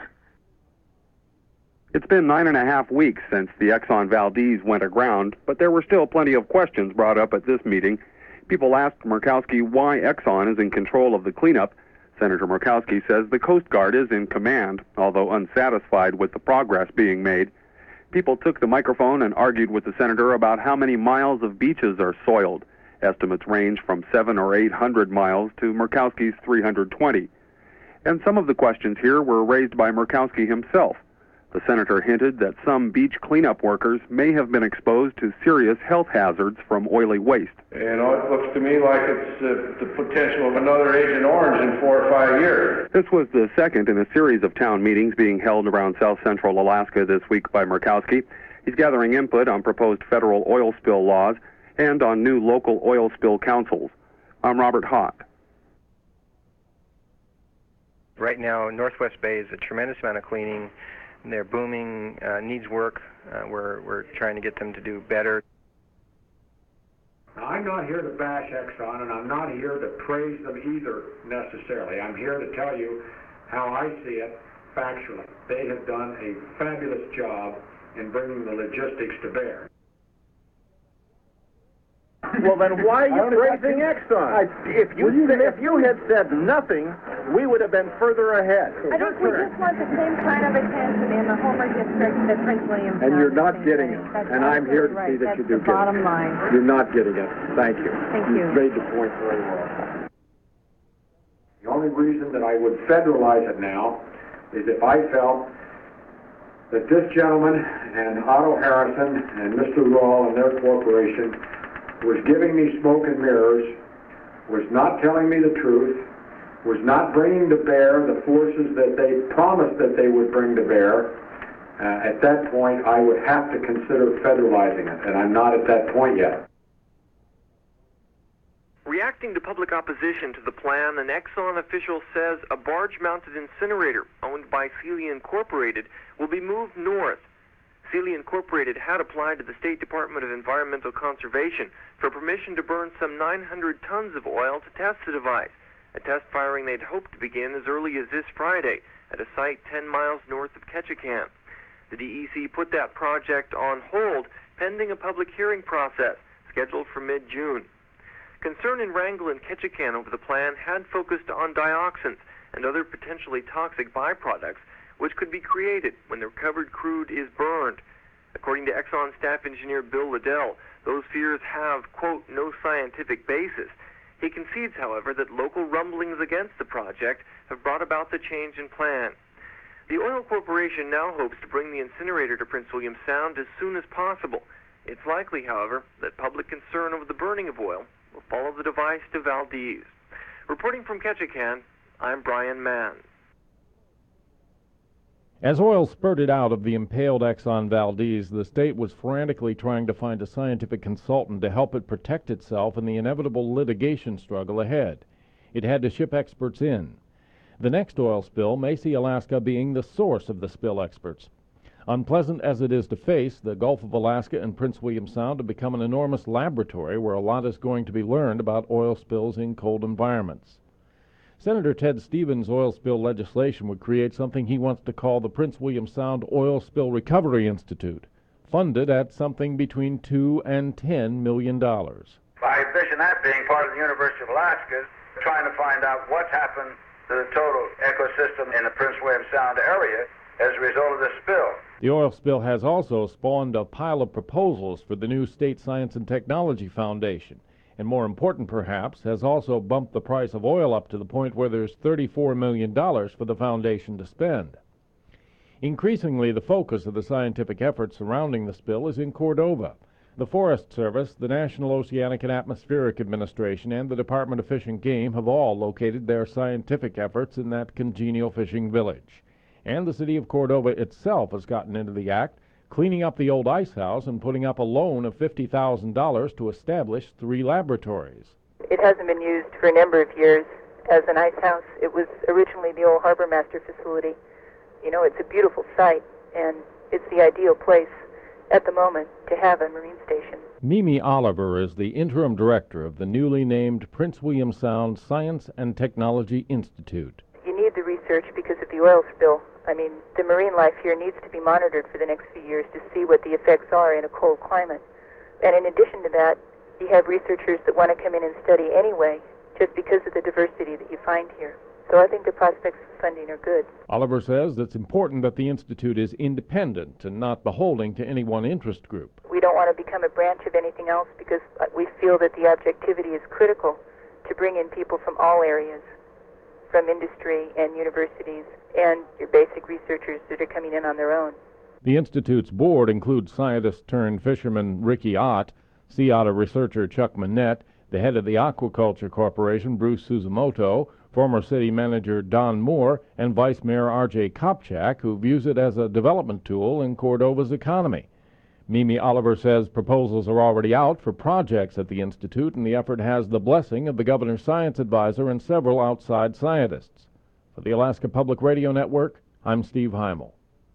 It's been nine and a half weeks since the Exxon Valdez went aground, but there were still plenty of questions brought up at this meeting. People asked Murkowski why Exxon is in control of the cleanup. Senator Murkowski says the Coast Guard is in command, although unsatisfied with the progress being made. People took the microphone and argued with the senator about how many miles of beaches are soiled. Estimates range from seven or eight hundred miles to Murkowski's three hundred twenty. And some of the questions here were raised by Murkowski himself. The senator hinted that some beach cleanup workers may have been exposed to serious health hazards from oily waste. You know, it looks to me like it's uh, the potential of another Agent Orange in four or five years. This was the second in a series of town meetings being held around south central Alaska this week by Murkowski. He's gathering input on proposed federal oil spill laws and on new local oil spill councils. I'm Robert Hawk. Right now, Northwest Bay is a tremendous amount of cleaning. They're booming, uh, needs work. Uh, we're, we're trying to get them to do better. Now, I'm not here to bash Exxon, and I'm not here to praise them either necessarily. I'm here to tell you how I see it factually. They have done a fabulous job in bringing the logistics to bear. Well, then why are you praising Exxon? I, if, you said, if you had said nothing, we would have been further ahead. I think we just want the same kind of attention in the Homer district that Prince William. And you're not getting it. That's and I'm here to right. see that That's you do the get bottom it. line. You're not getting it. Thank you. Thank you. you. You've made the point very well. The only reason that I would federalize it now is if I felt that this gentleman and Otto Harrison and Mister Rawl and their corporation was giving me smoke and mirrors, was not telling me the truth, was not bringing to bear the forces that they promised that they would bring to bear. Uh, at that point, I would have to consider federalizing it, and I'm not at that point yet. Reacting to public opposition to the plan, an Exxon official says a barge-mounted incinerator owned by Celia Incorporated will be moved north. Celia Incorporated had applied to the State Department of Environmental Conservation for permission to burn some nine hundred tons of oil to test the device, a test firing they'd hoped to begin as early as this Friday at a site ten miles north of Ketchikan. The D E C put that project on hold pending a public hearing process scheduled for mid-June. Concern in Wrangell and Ketchikan over the plan had focused on dioxins and other potentially toxic byproducts which could be created when the recovered crude is burned. According to Exxon staff engineer Bill Liddell, those fears have, quote, no scientific basis. He concedes, however, that local rumblings against the project have brought about the change in plan. The oil corporation now hopes to bring the incinerator to Prince William Sound as soon as possible. It's likely, however, that public concern over the burning of oil will follow the device to Valdez. Reporting from Ketchikan, I'm Brian Mann. As oil spurted out of the impaled Exxon Valdez, the state was frantically trying to find a scientific consultant to help it protect itself in the inevitable litigation struggle ahead. It had to ship experts in. The next oil spill may see Alaska being the source of the spill experts. Unpleasant as it is to face, the Gulf of Alaska and Prince William Sound have become an enormous laboratory where a lot is going to be learned about oil spills in cold environments. Senator Ted Stevens' oil spill legislation would create something he wants to call the Prince William Sound Oil Spill Recovery Institute, funded at something between two and ten million dollars. I envision that being part of the University of Alaska, trying to find out what's happened to the total ecosystem in the Prince William Sound area as a result of this spill. The oil spill has also spawned a pile of proposals for the new State Science and Technology Foundation, and more important perhaps, has also bumped the price of oil up to the point where there's thirty-four million dollars for the foundation to spend. Increasingly, the focus of the scientific effort surrounding the spill is in Cordova. The Forest Service, the National Oceanic and Atmospheric Administration, and the Department of Fish and Game have all located their scientific efforts in that congenial fishing village. And the city of Cordova itself has gotten into the act, cleaning up the old ice house and putting up a loan of fifty thousand dollars to establish three laboratories. It hasn't been used for a number of years as an ice house. It was originally the old Harbor Master facility. You know, it's a beautiful site, and it's the ideal place at the moment to have a marine station. Mimi Oliver is the interim director of the newly named Prince William Sound Science and Technology Institute. You need the research because of the oil spill. I mean, the marine life here needs to be monitored for the next few years to see what the effects are in a cold climate. And in addition to that, you have researchers that want to come in and study anyway, just because of the diversity that you find here. So I think the prospects for funding are good. Oliver says it's important that the Institute is independent and not beholden to any one interest group. We don't want to become a branch of anything else because we feel that the objectivity is critical to bring in people from all areas, from industry and universities and your basic researchers that are coming in on their own. The Institute's board includes scientist-turned-fisherman Ricky Ott, sea otter researcher Chuck Manette, the head of the Aquaculture Corporation, Bruce Suzumoto, former city manager Don Moore, and Vice Mayor R J Kopchak, who views it as a development tool in Cordova's economy. Mimi Oliver says proposals are already out for projects at the Institute, and the effort has the blessing of the governor's science advisor and several outside scientists. For the Alaska Public Radio Network, I'm Steve Heimel.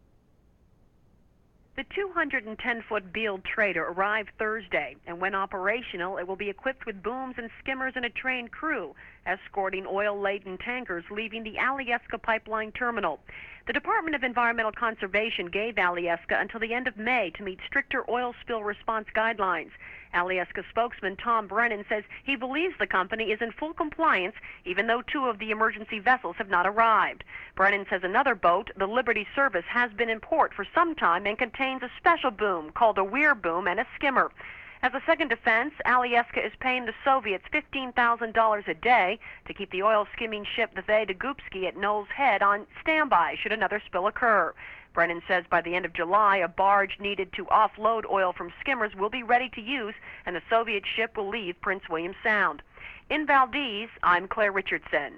The two hundred ten foot Beale Trader arrived Thursday, and when operational, it will be equipped with booms and skimmers and a trained crew, escorting oil-laden tankers leaving the Alyeska Pipeline Terminal. The Department of Environmental Conservation gave Alyeska until the end of May to meet stricter oil spill response guidelines. Alyeska spokesman Tom Brennan says he believes the company is in full compliance, even though two of the emergency vessels have not arrived. Brennan says another boat, the Liberty Service, has been in port for some time and contains a special boom called a weir boom and a skimmer. As a second defense, Alyeska is paying the Soviets fifteen thousand dollars a day to keep the oil-skimming ship the Vey-Degubsky at Knowles Head on standby should another spill occur. Brennan says by the end of July, a barge needed to offload oil from skimmers will be ready to use, and the Soviet ship will leave Prince William Sound. In Valdez, I'm Claire Richardson.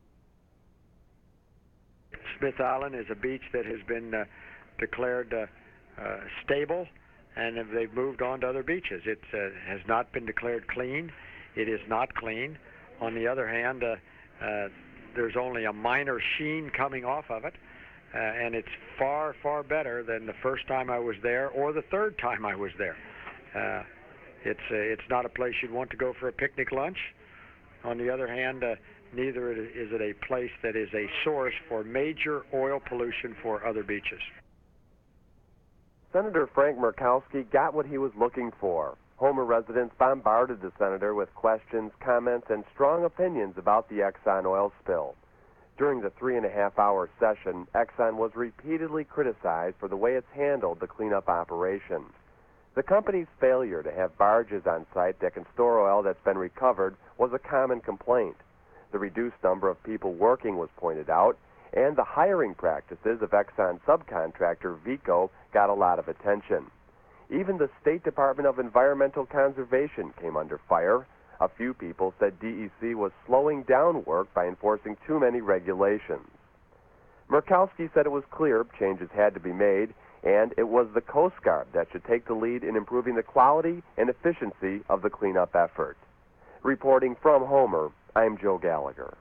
Smith Island is a beach that has been uh, declared uh, uh, stable, and they've moved on to other beaches. It uh, has not been declared clean. It is not clean. On the other hand, uh, uh, there's only a minor sheen coming off of it, uh, and it's far, far better than the first time I was there or the third time I was there. Uh, it's, uh, it's not a place you'd want to go for a picnic lunch. On the other hand, uh, neither is it a place that is a source for major oil pollution for other beaches. Senator Frank Murkowski got what he was looking for. Homer residents bombarded the senator with questions, comments, and strong opinions about the Exxon oil spill. During the three and a half hour session, Exxon was repeatedly criticized for the way it's handled the cleanup operation. The company's failure to have barges on site that can store oil that's been recovered was a common complaint. The reduced number of people working was pointed out, and the hiring practices of Exxon subcontractor Vico got a lot of attention. Even the State Department of Environmental Conservation came under fire. A few people said D E C was slowing down work by enforcing too many regulations. Murkowski said it was clear changes had to be made, and it was the Coast Guard that should take the lead in improving the quality and efficiency of the cleanup effort. Reporting from Homer, I'm Joe Gallagher.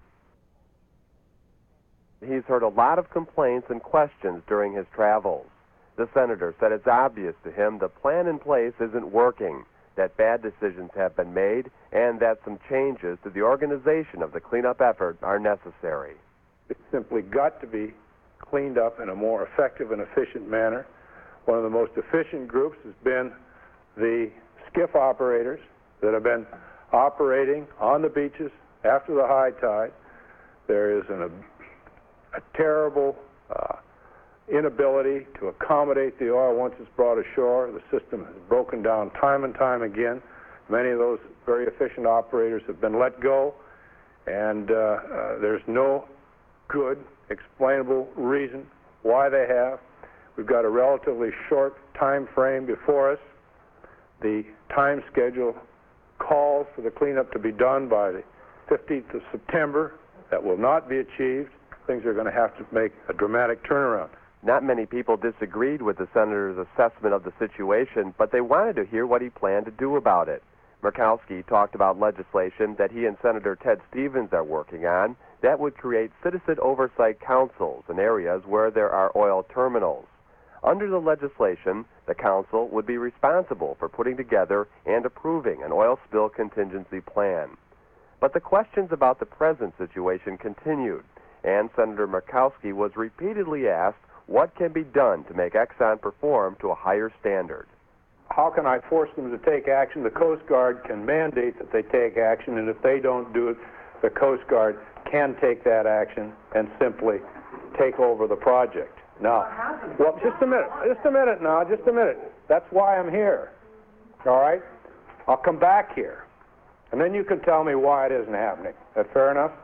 He's heard a lot of complaints and questions during his travels. The senator said it's obvious to him the plan in place isn't working, that bad decisions have been made, and that some changes to the organization of the cleanup effort are necessary. It's simply got to be cleaned up in a more effective and efficient manner. One of the most efficient groups has been the skiff operators that have been operating on the beaches after the high tide. There is an, a, a terrible uh, inability to accommodate the oil once it's brought ashore. The system has broken down time and time again. Many of those very efficient operators have been let go, and uh, uh, there's no good explainable reason why they have. We've got a relatively short time frame before us. The time schedule calls for the cleanup to be done by the fifteenth of September. That will not be achieved. Things are going to have to make a dramatic turnaround. Not many people disagreed with the senator's assessment of the situation, but they wanted to hear what he planned to do about it. Murkowski talked about legislation that he and Senator Ted Stevens are working on that would create citizen oversight councils in areas where there are oil terminals. Under the legislation, the council would be responsible for putting together and approving an oil spill contingency plan. But the questions about the present situation continued, and Senator Murkowski was repeatedly asked what can be done to make Exxon perform to a higher standard. How can I force them to take action? The Coast Guard can mandate that they take action, and if they don't do it, the Coast Guard can take that action and simply take over the project. Now, well, just a minute, just a minute now, just a minute. That's why I'm here, all right? I'll come back here, and then you can tell me why it isn't happening. Is that fair enough?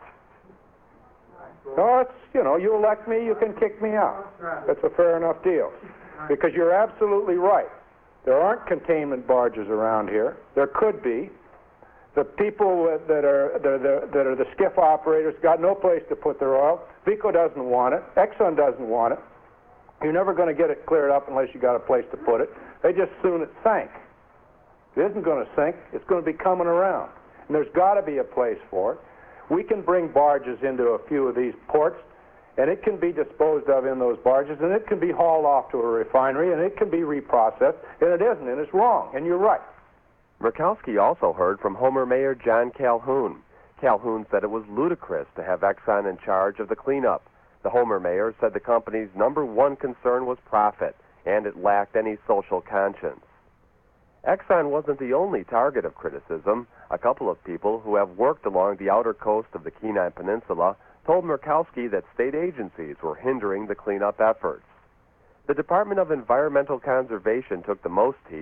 No, it's, you know, you elect me, you can kick me out. That's a fair enough deal. Because you're absolutely right. There aren't containment barges around here. There could be. The people that are, that are, the, that are the skiff operators got no place to put their oil. Vico doesn't want it. Exxon doesn't want it. You're never going to get it cleared up unless you got a place to put it. They just soon it sank. It isn't going to sink. It's going to be coming around. And there's got to be a place for it. We can bring barges into a few of these ports, and it can be disposed of in those barges, and it can be hauled off to a refinery, and it can be reprocessed, and it isn't, and it's wrong, and you're right. Murkowski also heard from Homer Mayor John Calhoun. Calhoun said it was ludicrous to have Exxon in charge of the cleanup. The Homer mayor said the company's number one concern was profit, and it lacked any social conscience. Exxon wasn't the only target of criticism. A couple of people who have worked along the outer coast of the Kenai Peninsula told Murkowski that state agencies were hindering the cleanup efforts. The Department of Environmental Conservation took the most heat.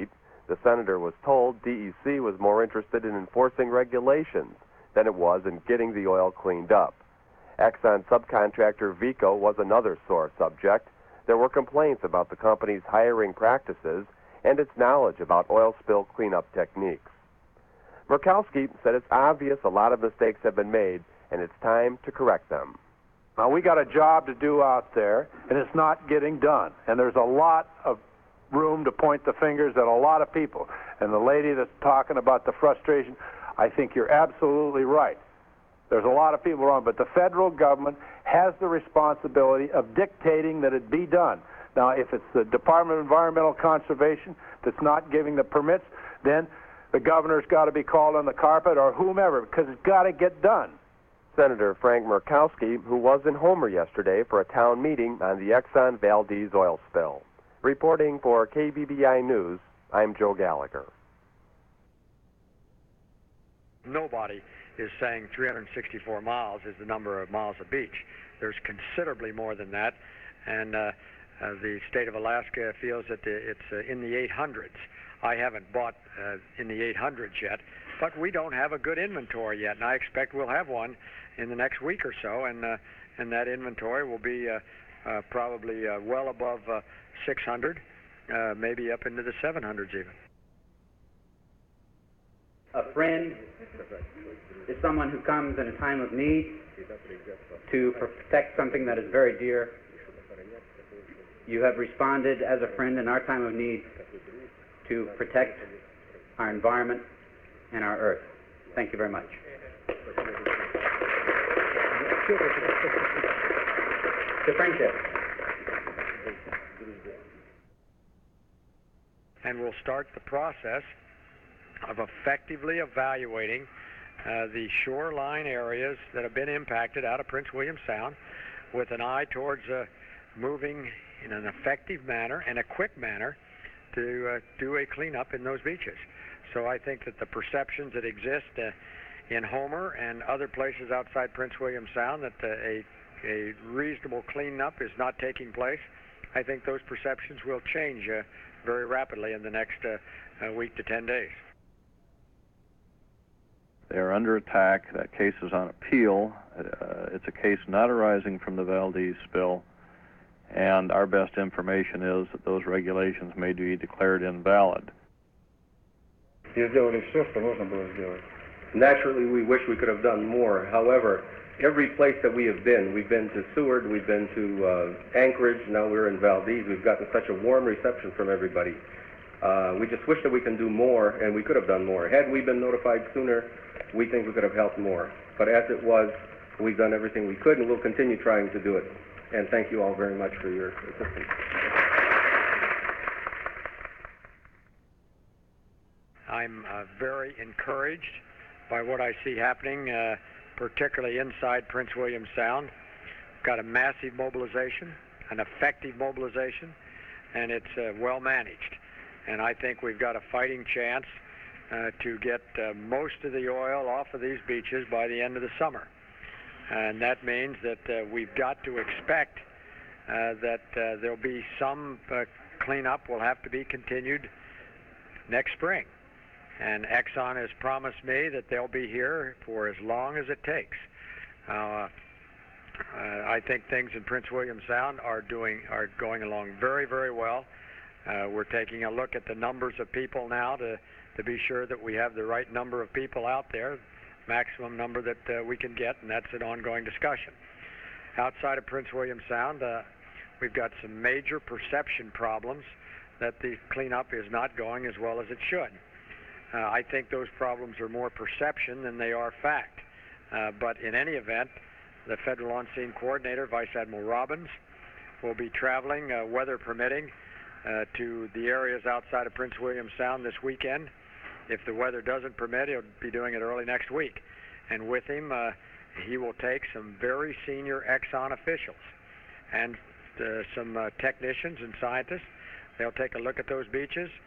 The senator was told D E C was more interested in enforcing regulations than it was in getting the oil cleaned up. Exxon subcontractor Vico was another sore subject. There were complaints about the company's hiring practices and its knowledge about oil spill cleanup techniques. Murkowski said it's obvious a lot of mistakes have been made, and it's time to correct them. Now, we got a job to do out there, and it's not getting done. And there's a lot of room to point the fingers at a lot of people. And the lady that's talking about the frustration, I think you're absolutely right. There's a lot of people wrong, but the federal government has the responsibility of dictating that it be done. Now, if it's the Department of Environmental Conservation that's not giving the permits, then the governor's got to be called on the carpet or whomever, because it's got to get done. Senator Frank Murkowski, who was in Homer yesterday for a town meeting on the Exxon Valdez oil spill. Reporting for K B B I News, I'm Joe Gallagher. Nobody is saying three hundred sixty-four miles is the number of miles of beach. There's considerably more than that, and uh, uh, the state of Alaska feels that the, it's uh, in the eight hundreds. I haven't bought uh, in the eight hundreds yet, but we don't have a good inventory yet, and I expect we'll have one in the next week or so, and uh, and that inventory will be uh, uh, probably uh, well above uh, six hundred, uh, maybe up into the seven hundreds even. A friend is someone who comes in a time of need to protect something that is very dear. You have responded as a friend in our time of need to protect our environment and our earth. Thank you very much. To friendship. And we'll start the process of effectively evaluating uh, the shoreline areas that have been impacted out of Prince William Sound with an eye towards uh, moving in an effective manner and a quick manner to uh, do a cleanup in those beaches. So I think that the perceptions that exist uh, in Homer and other places outside Prince William Sound that uh, a, a reasonable cleanup is not taking place, I think those perceptions will change uh, very rapidly in the next uh, uh, week to ten days. They are under attack. That case is on appeal. Uh, it's a case not arising from the Valdez spill, and our best information is that those regulations may be declared invalid. Naturally, we wish we could have done more. However, every place that we have been, we've been to Seward, we've been to uh, Anchorage, now we're in Valdez. We've gotten such a warm reception from everybody. Uh, we just wish that we can do more, and we could have done more. Had we been notified sooner, we think we could have helped more. But as it was, we've done everything we could, and we'll continue trying to do it. And thank you all very much for your assistance. I'm uh, very encouraged by what I see happening, uh, particularly inside Prince William Sound. We've got a massive mobilization, an effective mobilization, and it's uh, well managed. And I think we've got a fighting chance uh, to get uh, most of the oil off of these beaches by the end of the summer. And that means that uh, we've got to expect uh, that uh, there'll be some uh, cleanup will have to be continued next spring. And Exxon has promised me that they'll be here for as long as it takes. Uh, uh, I think things in Prince William Sound are doing are going along very, very well. Uh, we're taking a look at the numbers of people now to, to be sure that we have the right number of people out there, maximum number that uh, we can get, and that's an ongoing discussion. Outside of Prince William Sound, uh, we've got some major perception problems that the cleanup is not going as well as it should. Uh, I think those problems are more perception than they are fact. Uh, but in any event, the Federal On-Scene Coordinator, Vice Admiral Robbins, will be traveling, uh, weather permitting, uh, to the areas outside of Prince William Sound this weekend. If the weather doesn't permit, he'll be doing it early next week. And with him, uh, he will take some very senior Exxon officials and uh, some uh, technicians and scientists. They'll take a look at those beaches.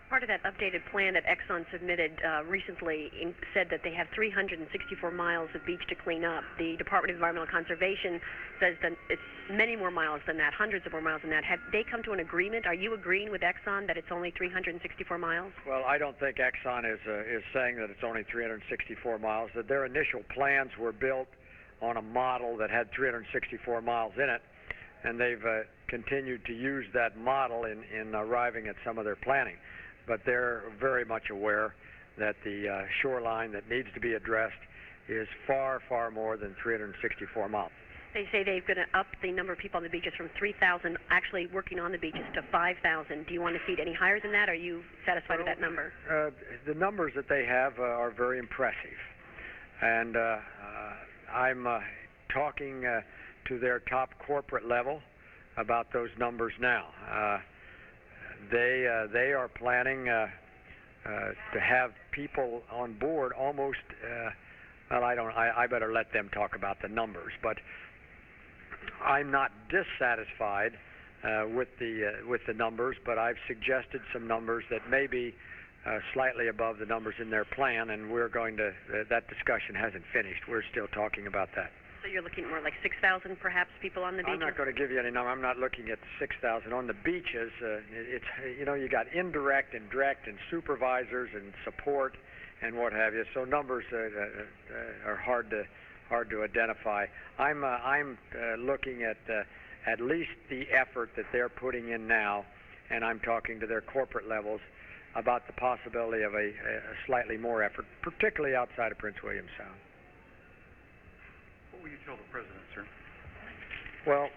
Part of that updated plan that Exxon submitted uh, recently in, said that they have three hundred sixty-four miles of beach to clean up. The Department of Environmental Conservation says that it's many more miles than that, hundreds of more miles than that. Have they come to an agreement? Are you agreeing with Exxon that it's only three hundred sixty-four miles? Well, I don't think Exxon is uh, is saying that it's only three hundred sixty-four miles. That their initial plans were built on a model that had three hundred sixty-four miles in it, and they've uh, continued to use that model in, in arriving at some of their planning. But they're very much aware that the uh, shoreline that needs to be addressed is far, far more than three hundred sixty-four miles. They say they're going to up the number of people on the beaches from three thousand actually working on the beaches to five thousand. Do you want to see it any higher than that? Or are you satisfied with that number? Uh, the numbers that they have uh, are very impressive. And uh, uh, I'm uh, talking uh, to their top corporate level about those numbers now. Uh, They uh, they are planning uh, uh, to have people on board almost. Uh, well, I don't. I, I better let them talk about the numbers. But I'm not dissatisfied uh, with the uh, with the numbers. But I've suggested some numbers that may be uh, slightly above the numbers in their plan, and we're going to. Uh, that discussion hasn't finished. We're still talking about that. So you're looking at more like six thousand perhaps people on the beaches? I'm not going to give you any number. I'm not looking at six thousand. On the beaches, uh, it's, you know, you got indirect and direct and supervisors and support and what have you. So numbers uh, uh, are hard to hard to identify. I'm uh, I'm uh, looking at uh, at least the effort that they're putting in now, and I'm talking to their corporate levels about the possibility of a, a slightly more effort, particularly outside of Prince William Sound. What will you tell the president, sir? Well,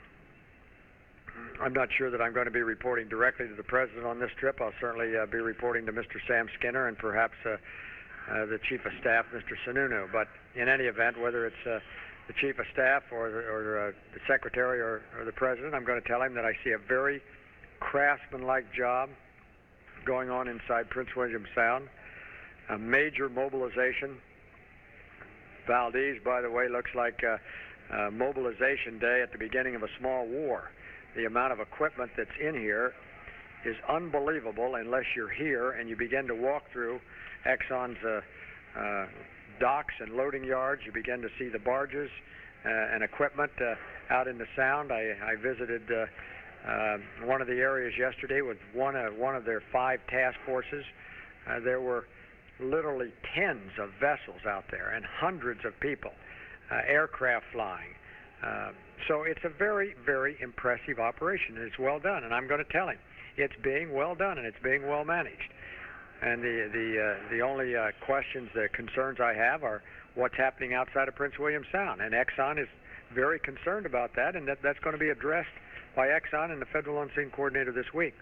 I'm not sure that I'm going to be reporting directly to the president on this trip. I'll certainly uh, be reporting to Mister Sam Skinner and perhaps uh, uh, the chief of staff, Mister Sununu. But in any event, whether it's uh, the chief of staff or the, or, uh, the secretary or, or the president, I'm going to tell him that I see a very craftsman-like job going on inside Prince William Sound, a major mobilization. Valdez, by the way, looks like uh, uh, mobilization day at the beginning of a small war. The amount of equipment that's in here is unbelievable unless you're here and you begin to walk through Exxon's uh, uh, docks and loading yards. You begin to see the barges uh, and equipment uh, out in the Sound. I, I visited uh, uh, one of the areas yesterday with one, uh, one of their five task forces. Uh, there were literally tens of vessels out there and hundreds of people, uh, aircraft flying. Uh, so it's a very, very impressive operation, and it's well done. And I'm going to tell him it's being well done and it's being well managed. And the the uh, the only uh, questions, the concerns I have are what's happening outside of Prince William Sound. And Exxon is very concerned about that, and that, that's going to be addressed by Exxon and the Federal On-Scene Coordinator this week.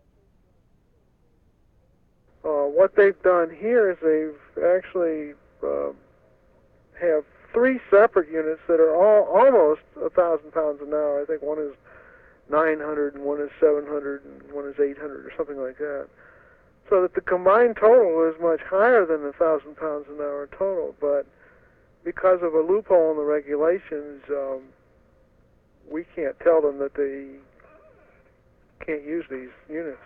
Uh, what they've done here is they've actually uh, have three separate units that are all almost a thousand pounds an hour. I think one is nine hundred and one is seven hundred and one is eight hundred or something like that. So that the combined total is much higher than a thousand pounds an hour total. But because of a loophole in the regulations, um, we can't tell them that they can't use these units.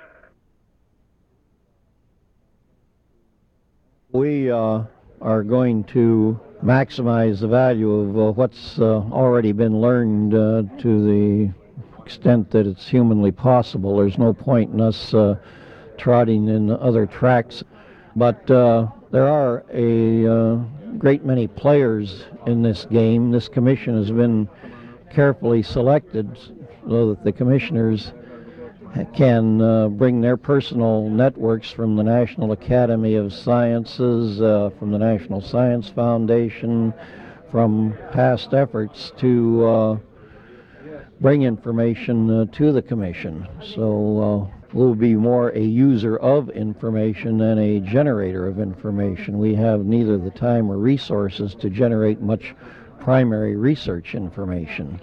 We uh, are going to maximize the value of uh, what's uh, already been learned uh, to the extent that it's humanly possible. There's no point in us uh, trotting in other tracks, but uh, there are a uh, great many players in this game. This commission has been carefully selected so that the commissioners can uh, bring their personal networks from the National Academy of Sciences, uh, from the National Science Foundation, from past efforts to uh, bring information uh, to the Commission. So uh, we'll be more a user of information than a generator of information. We have neither the time or resources to generate much primary research information.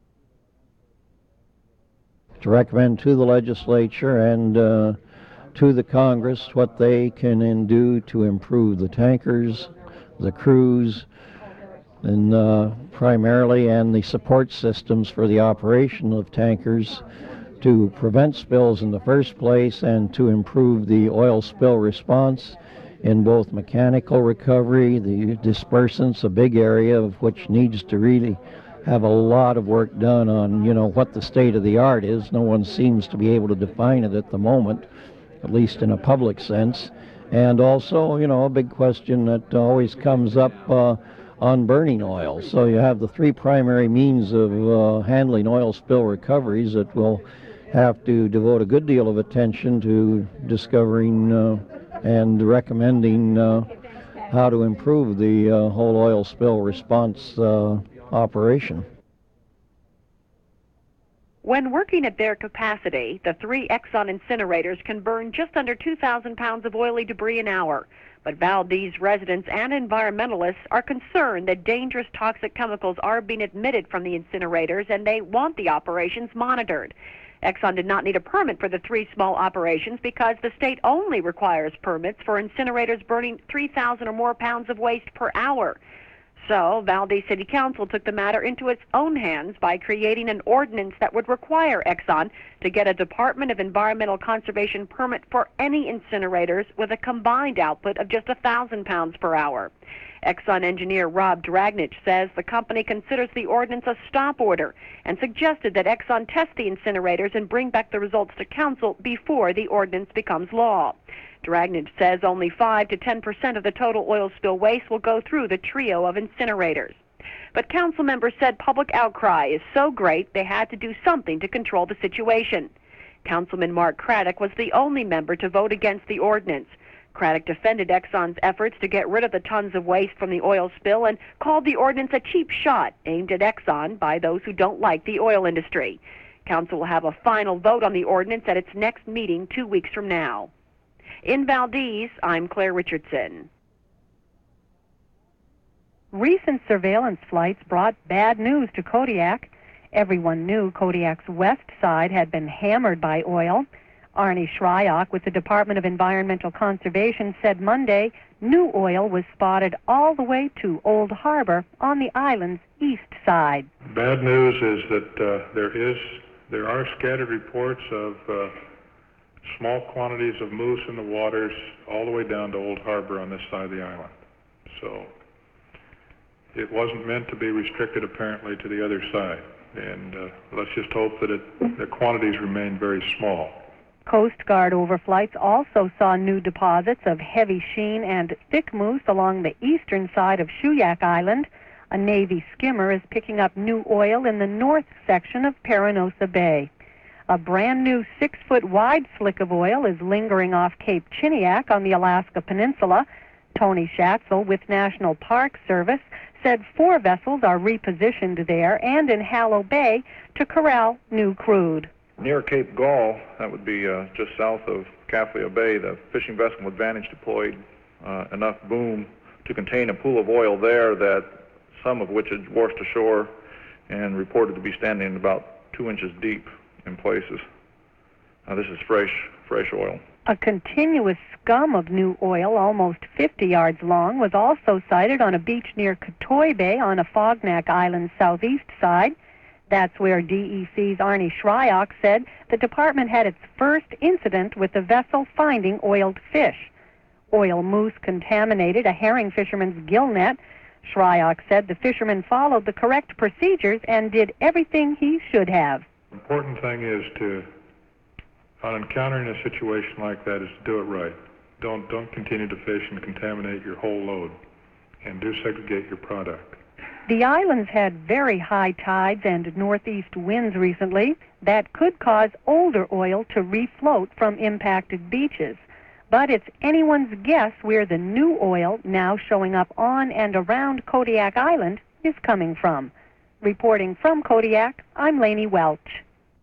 To recommend to the legislature and uh, to the Congress what they can do to improve the tankers, the crews, and uh, primarily, and the support systems for the operation of tankers to prevent spills in the first place and to improve the oil spill response in both mechanical recovery, the dispersants, a big area of which needs to really have a lot of work done on, you know, what the state of the art is. No one seems to be able to define it at the moment, at least in a public sense. And also, you know, a big question that always comes up uh, on burning oil. So you have the three primary means of uh, handling oil spill recoveries that will have to devote a good deal of attention to discovering uh, and recommending uh, how to improve the uh, whole oil spill response uh, operation. When working at their capacity, the three Exxon incinerators can burn just under two thousand pounds of oily debris an hour. But Valdez residents and environmentalists are concerned that dangerous toxic chemicals are being emitted from the incinerators, and they want the operations monitored. Exxon did not need a permit for the three small operations because the state only requires permits for incinerators burning three thousand or more pounds of waste per hour. So Valdez City Council took the matter into its own hands by creating an ordinance that would require Exxon to get a Department of Environmental Conservation permit for any incinerators with a combined output of just one thousand pounds per hour. Exxon engineer Rob Dragnich says the company considers the ordinance a stop order and suggested that Exxon test the incinerators and bring back the results to council before the ordinance becomes law. Dragnich says only five to ten percent of the total oil spill waste will go through the trio of incinerators. But council members said public outcry is so great they had to do something to control the situation. Councilman Mark Craddock was the only member to vote against the ordinance. Craddock defended Exxon's efforts to get rid of the tons of waste from the oil spill and called the ordinance a cheap shot aimed at Exxon by those who don't like the oil industry. Council will have a final vote on the ordinance at its next meeting two weeks from now. In Valdez, I'm Claire Richardson. Recent surveillance flights brought bad news to Kodiak. Everyone knew Kodiak's west side had been hammered by oil. Arnie Shryock with the Department of Environmental Conservation said Monday new oil was spotted all the way to Old Harbor on the island's east side. Bad news is that uh, there is there are scattered reports of uh, small quantities of moose in the waters all the way down to Old Harbor on this side of the island. So it wasn't meant to be restricted apparently to the other side. And uh, let's just hope that it, the quantities remain very small. Coast Guard overflights also saw new deposits of heavy sheen and thick moose along the eastern side of Shuyak Island. A Navy skimmer is picking up new oil in the north section of Perinosa Bay. A brand new six-foot wide slick of oil is lingering off Cape Chiniak on the Alaska Peninsula. Tony Schatzel with National Park Service said four vessels are repositioned there and in Hallow Bay to corral new crude. Near Cape Gall, that would be uh, just south of Kaflia Bay, the fishing vessel Advantage deployed uh, enough boom to contain a pool of oil there that some of which had washed ashore and reported to be standing about two inches deep in places. Now this is fresh, fresh oil. A continuous scum of new oil, almost fifty yards long, was also sighted on a beach near Katoy Bay on Afognak Island's southeast side. That's where D E C's Arnie Shryock said the department had its first incident with the vessel finding oiled fish. Oil moose contaminated a herring fisherman's gill net. Shryock said the fisherman followed the correct procedures and did everything he should have. The important thing is to, on encountering a situation like that, is to do it right. Don't don't continue to fish and contaminate your whole load, and do segregate your product. The islands had very high tides and northeast winds recently that could cause older oil to refloat from impacted beaches. But it's anyone's guess where the new oil now showing up on and around Kodiak Island is coming from. Reporting from Kodiak, I'm Lainey Welch.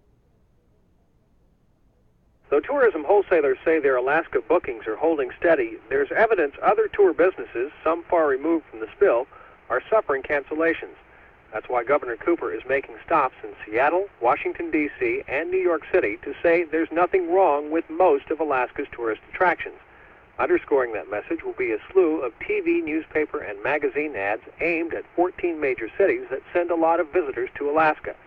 Though tourism wholesalers say their Alaska bookings are holding steady, there's evidence other tour businesses, some far removed from the spill, are suffering cancellations. That's why Governor Cooper is making stops in Seattle, Washington, D C, and New York City to say there's nothing wrong with most of Alaska's tourist attractions. Underscoring that message will be a slew of T V, newspaper, and magazine ads aimed at fourteen major cities that send a lot of visitors to Alaska.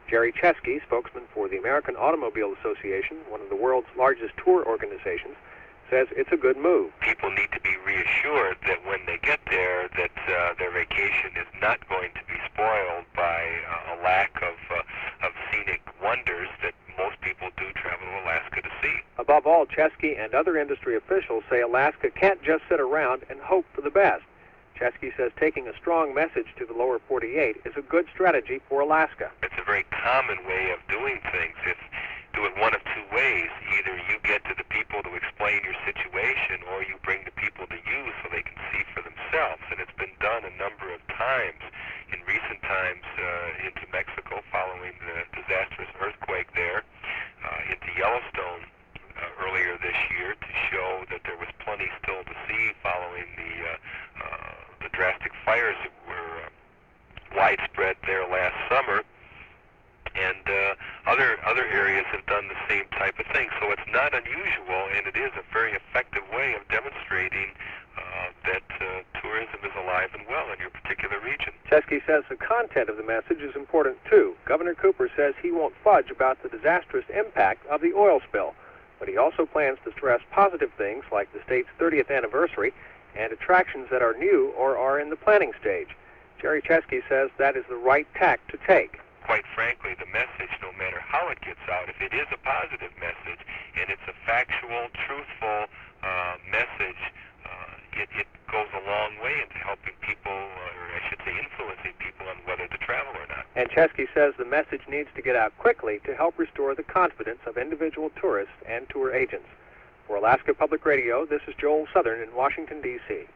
Jerry Chesky, spokesman for the American Automobile Association, one of the world's largest tour organizations, says it's a good move. People need to be reassured that when they get there, that uh, their vacation is not going to be spoiled by uh, a lack of, uh, of scenic wonders that most people do travel to Alaska to see. Above all, Chesky and other industry officials say Alaska can't just sit around and hope for the best. Chesky says taking a strong message to the lower forty-eight is a good strategy for Alaska. It's a very common way of doing things. If do it one of two ways. Either you get to the people to explain your situation, or you bring the people to you so they can see for themselves. And it's been done a number of times in recent times uh, into Mexico following the disastrous earthquake there, uh, into Yellowstone uh, earlier this year to show that there was plenty still to see following the uh, uh, the drastic fires that were uh, widespread there last summer. And uh, other other areas have done the same type of thing. So it's not unusual, and it is a very effective way of demonstrating uh, that uh, tourism is alive and well in your particular region. Chesky says the content of the message is important too. Governor Cooper says he won't fudge about the disastrous impact of the oil spill, but he also plans to stress positive things like the state's thirtieth anniversary and attractions that are new or are in the planning stage. Jerry Chesky says that is the right tack to take. Quite frankly, the message, no matter how it gets out, if it is a positive message and it's a factual, truthful uh, message, uh, it, it goes a long way into helping people, or I should say influencing people on whether to travel or not. And Chesky says the message needs to get out quickly to help restore the confidence of individual tourists and tour agents. For Alaska Public Radio, this is Joel Southern in Washington, D C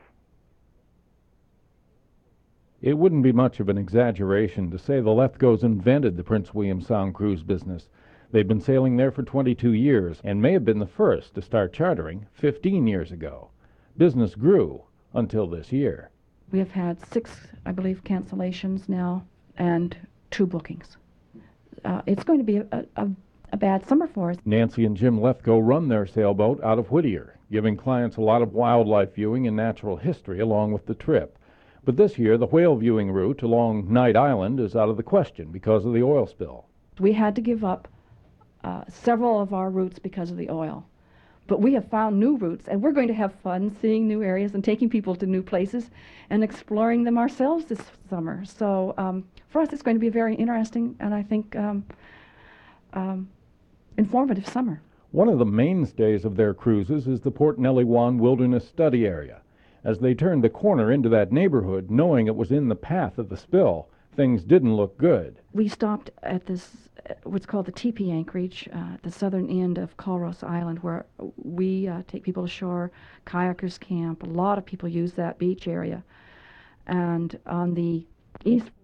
It wouldn't be much of an exaggeration to say the Lethgoes invented the Prince William Sound cruise business. They've been sailing there for twenty-two years and may have been the first to start chartering fifteen years ago. Business grew until this year. We have had six, I believe, cancellations now and two bookings. Uh, it's going to be a, a, a bad summer for us. Nancy and Jim Lethgo run their sailboat out of Whittier, giving clients a lot of wildlife viewing and natural history along with the trip. But this year, the whale viewing route along Knight Island is out of the question because of the oil spill. We had to give up uh, several of our routes because of the oil. But we have found new routes, and we're going to have fun seeing new areas and taking people to new places and exploring them ourselves this summer. So um, for us, it's going to be a very interesting and I think um, um, informative summer. One of the mainstays of their cruises is the Port Nellie Wan Wilderness Study Area. As they turned the corner into that neighborhood, knowing it was in the path of the spill, things didn't look good. We stopped at this, what's called the teepee anchorage, uh, at the southern end of Culross Island, where we uh, take people ashore, kayakers camp. A lot of people use that beach area. And on the east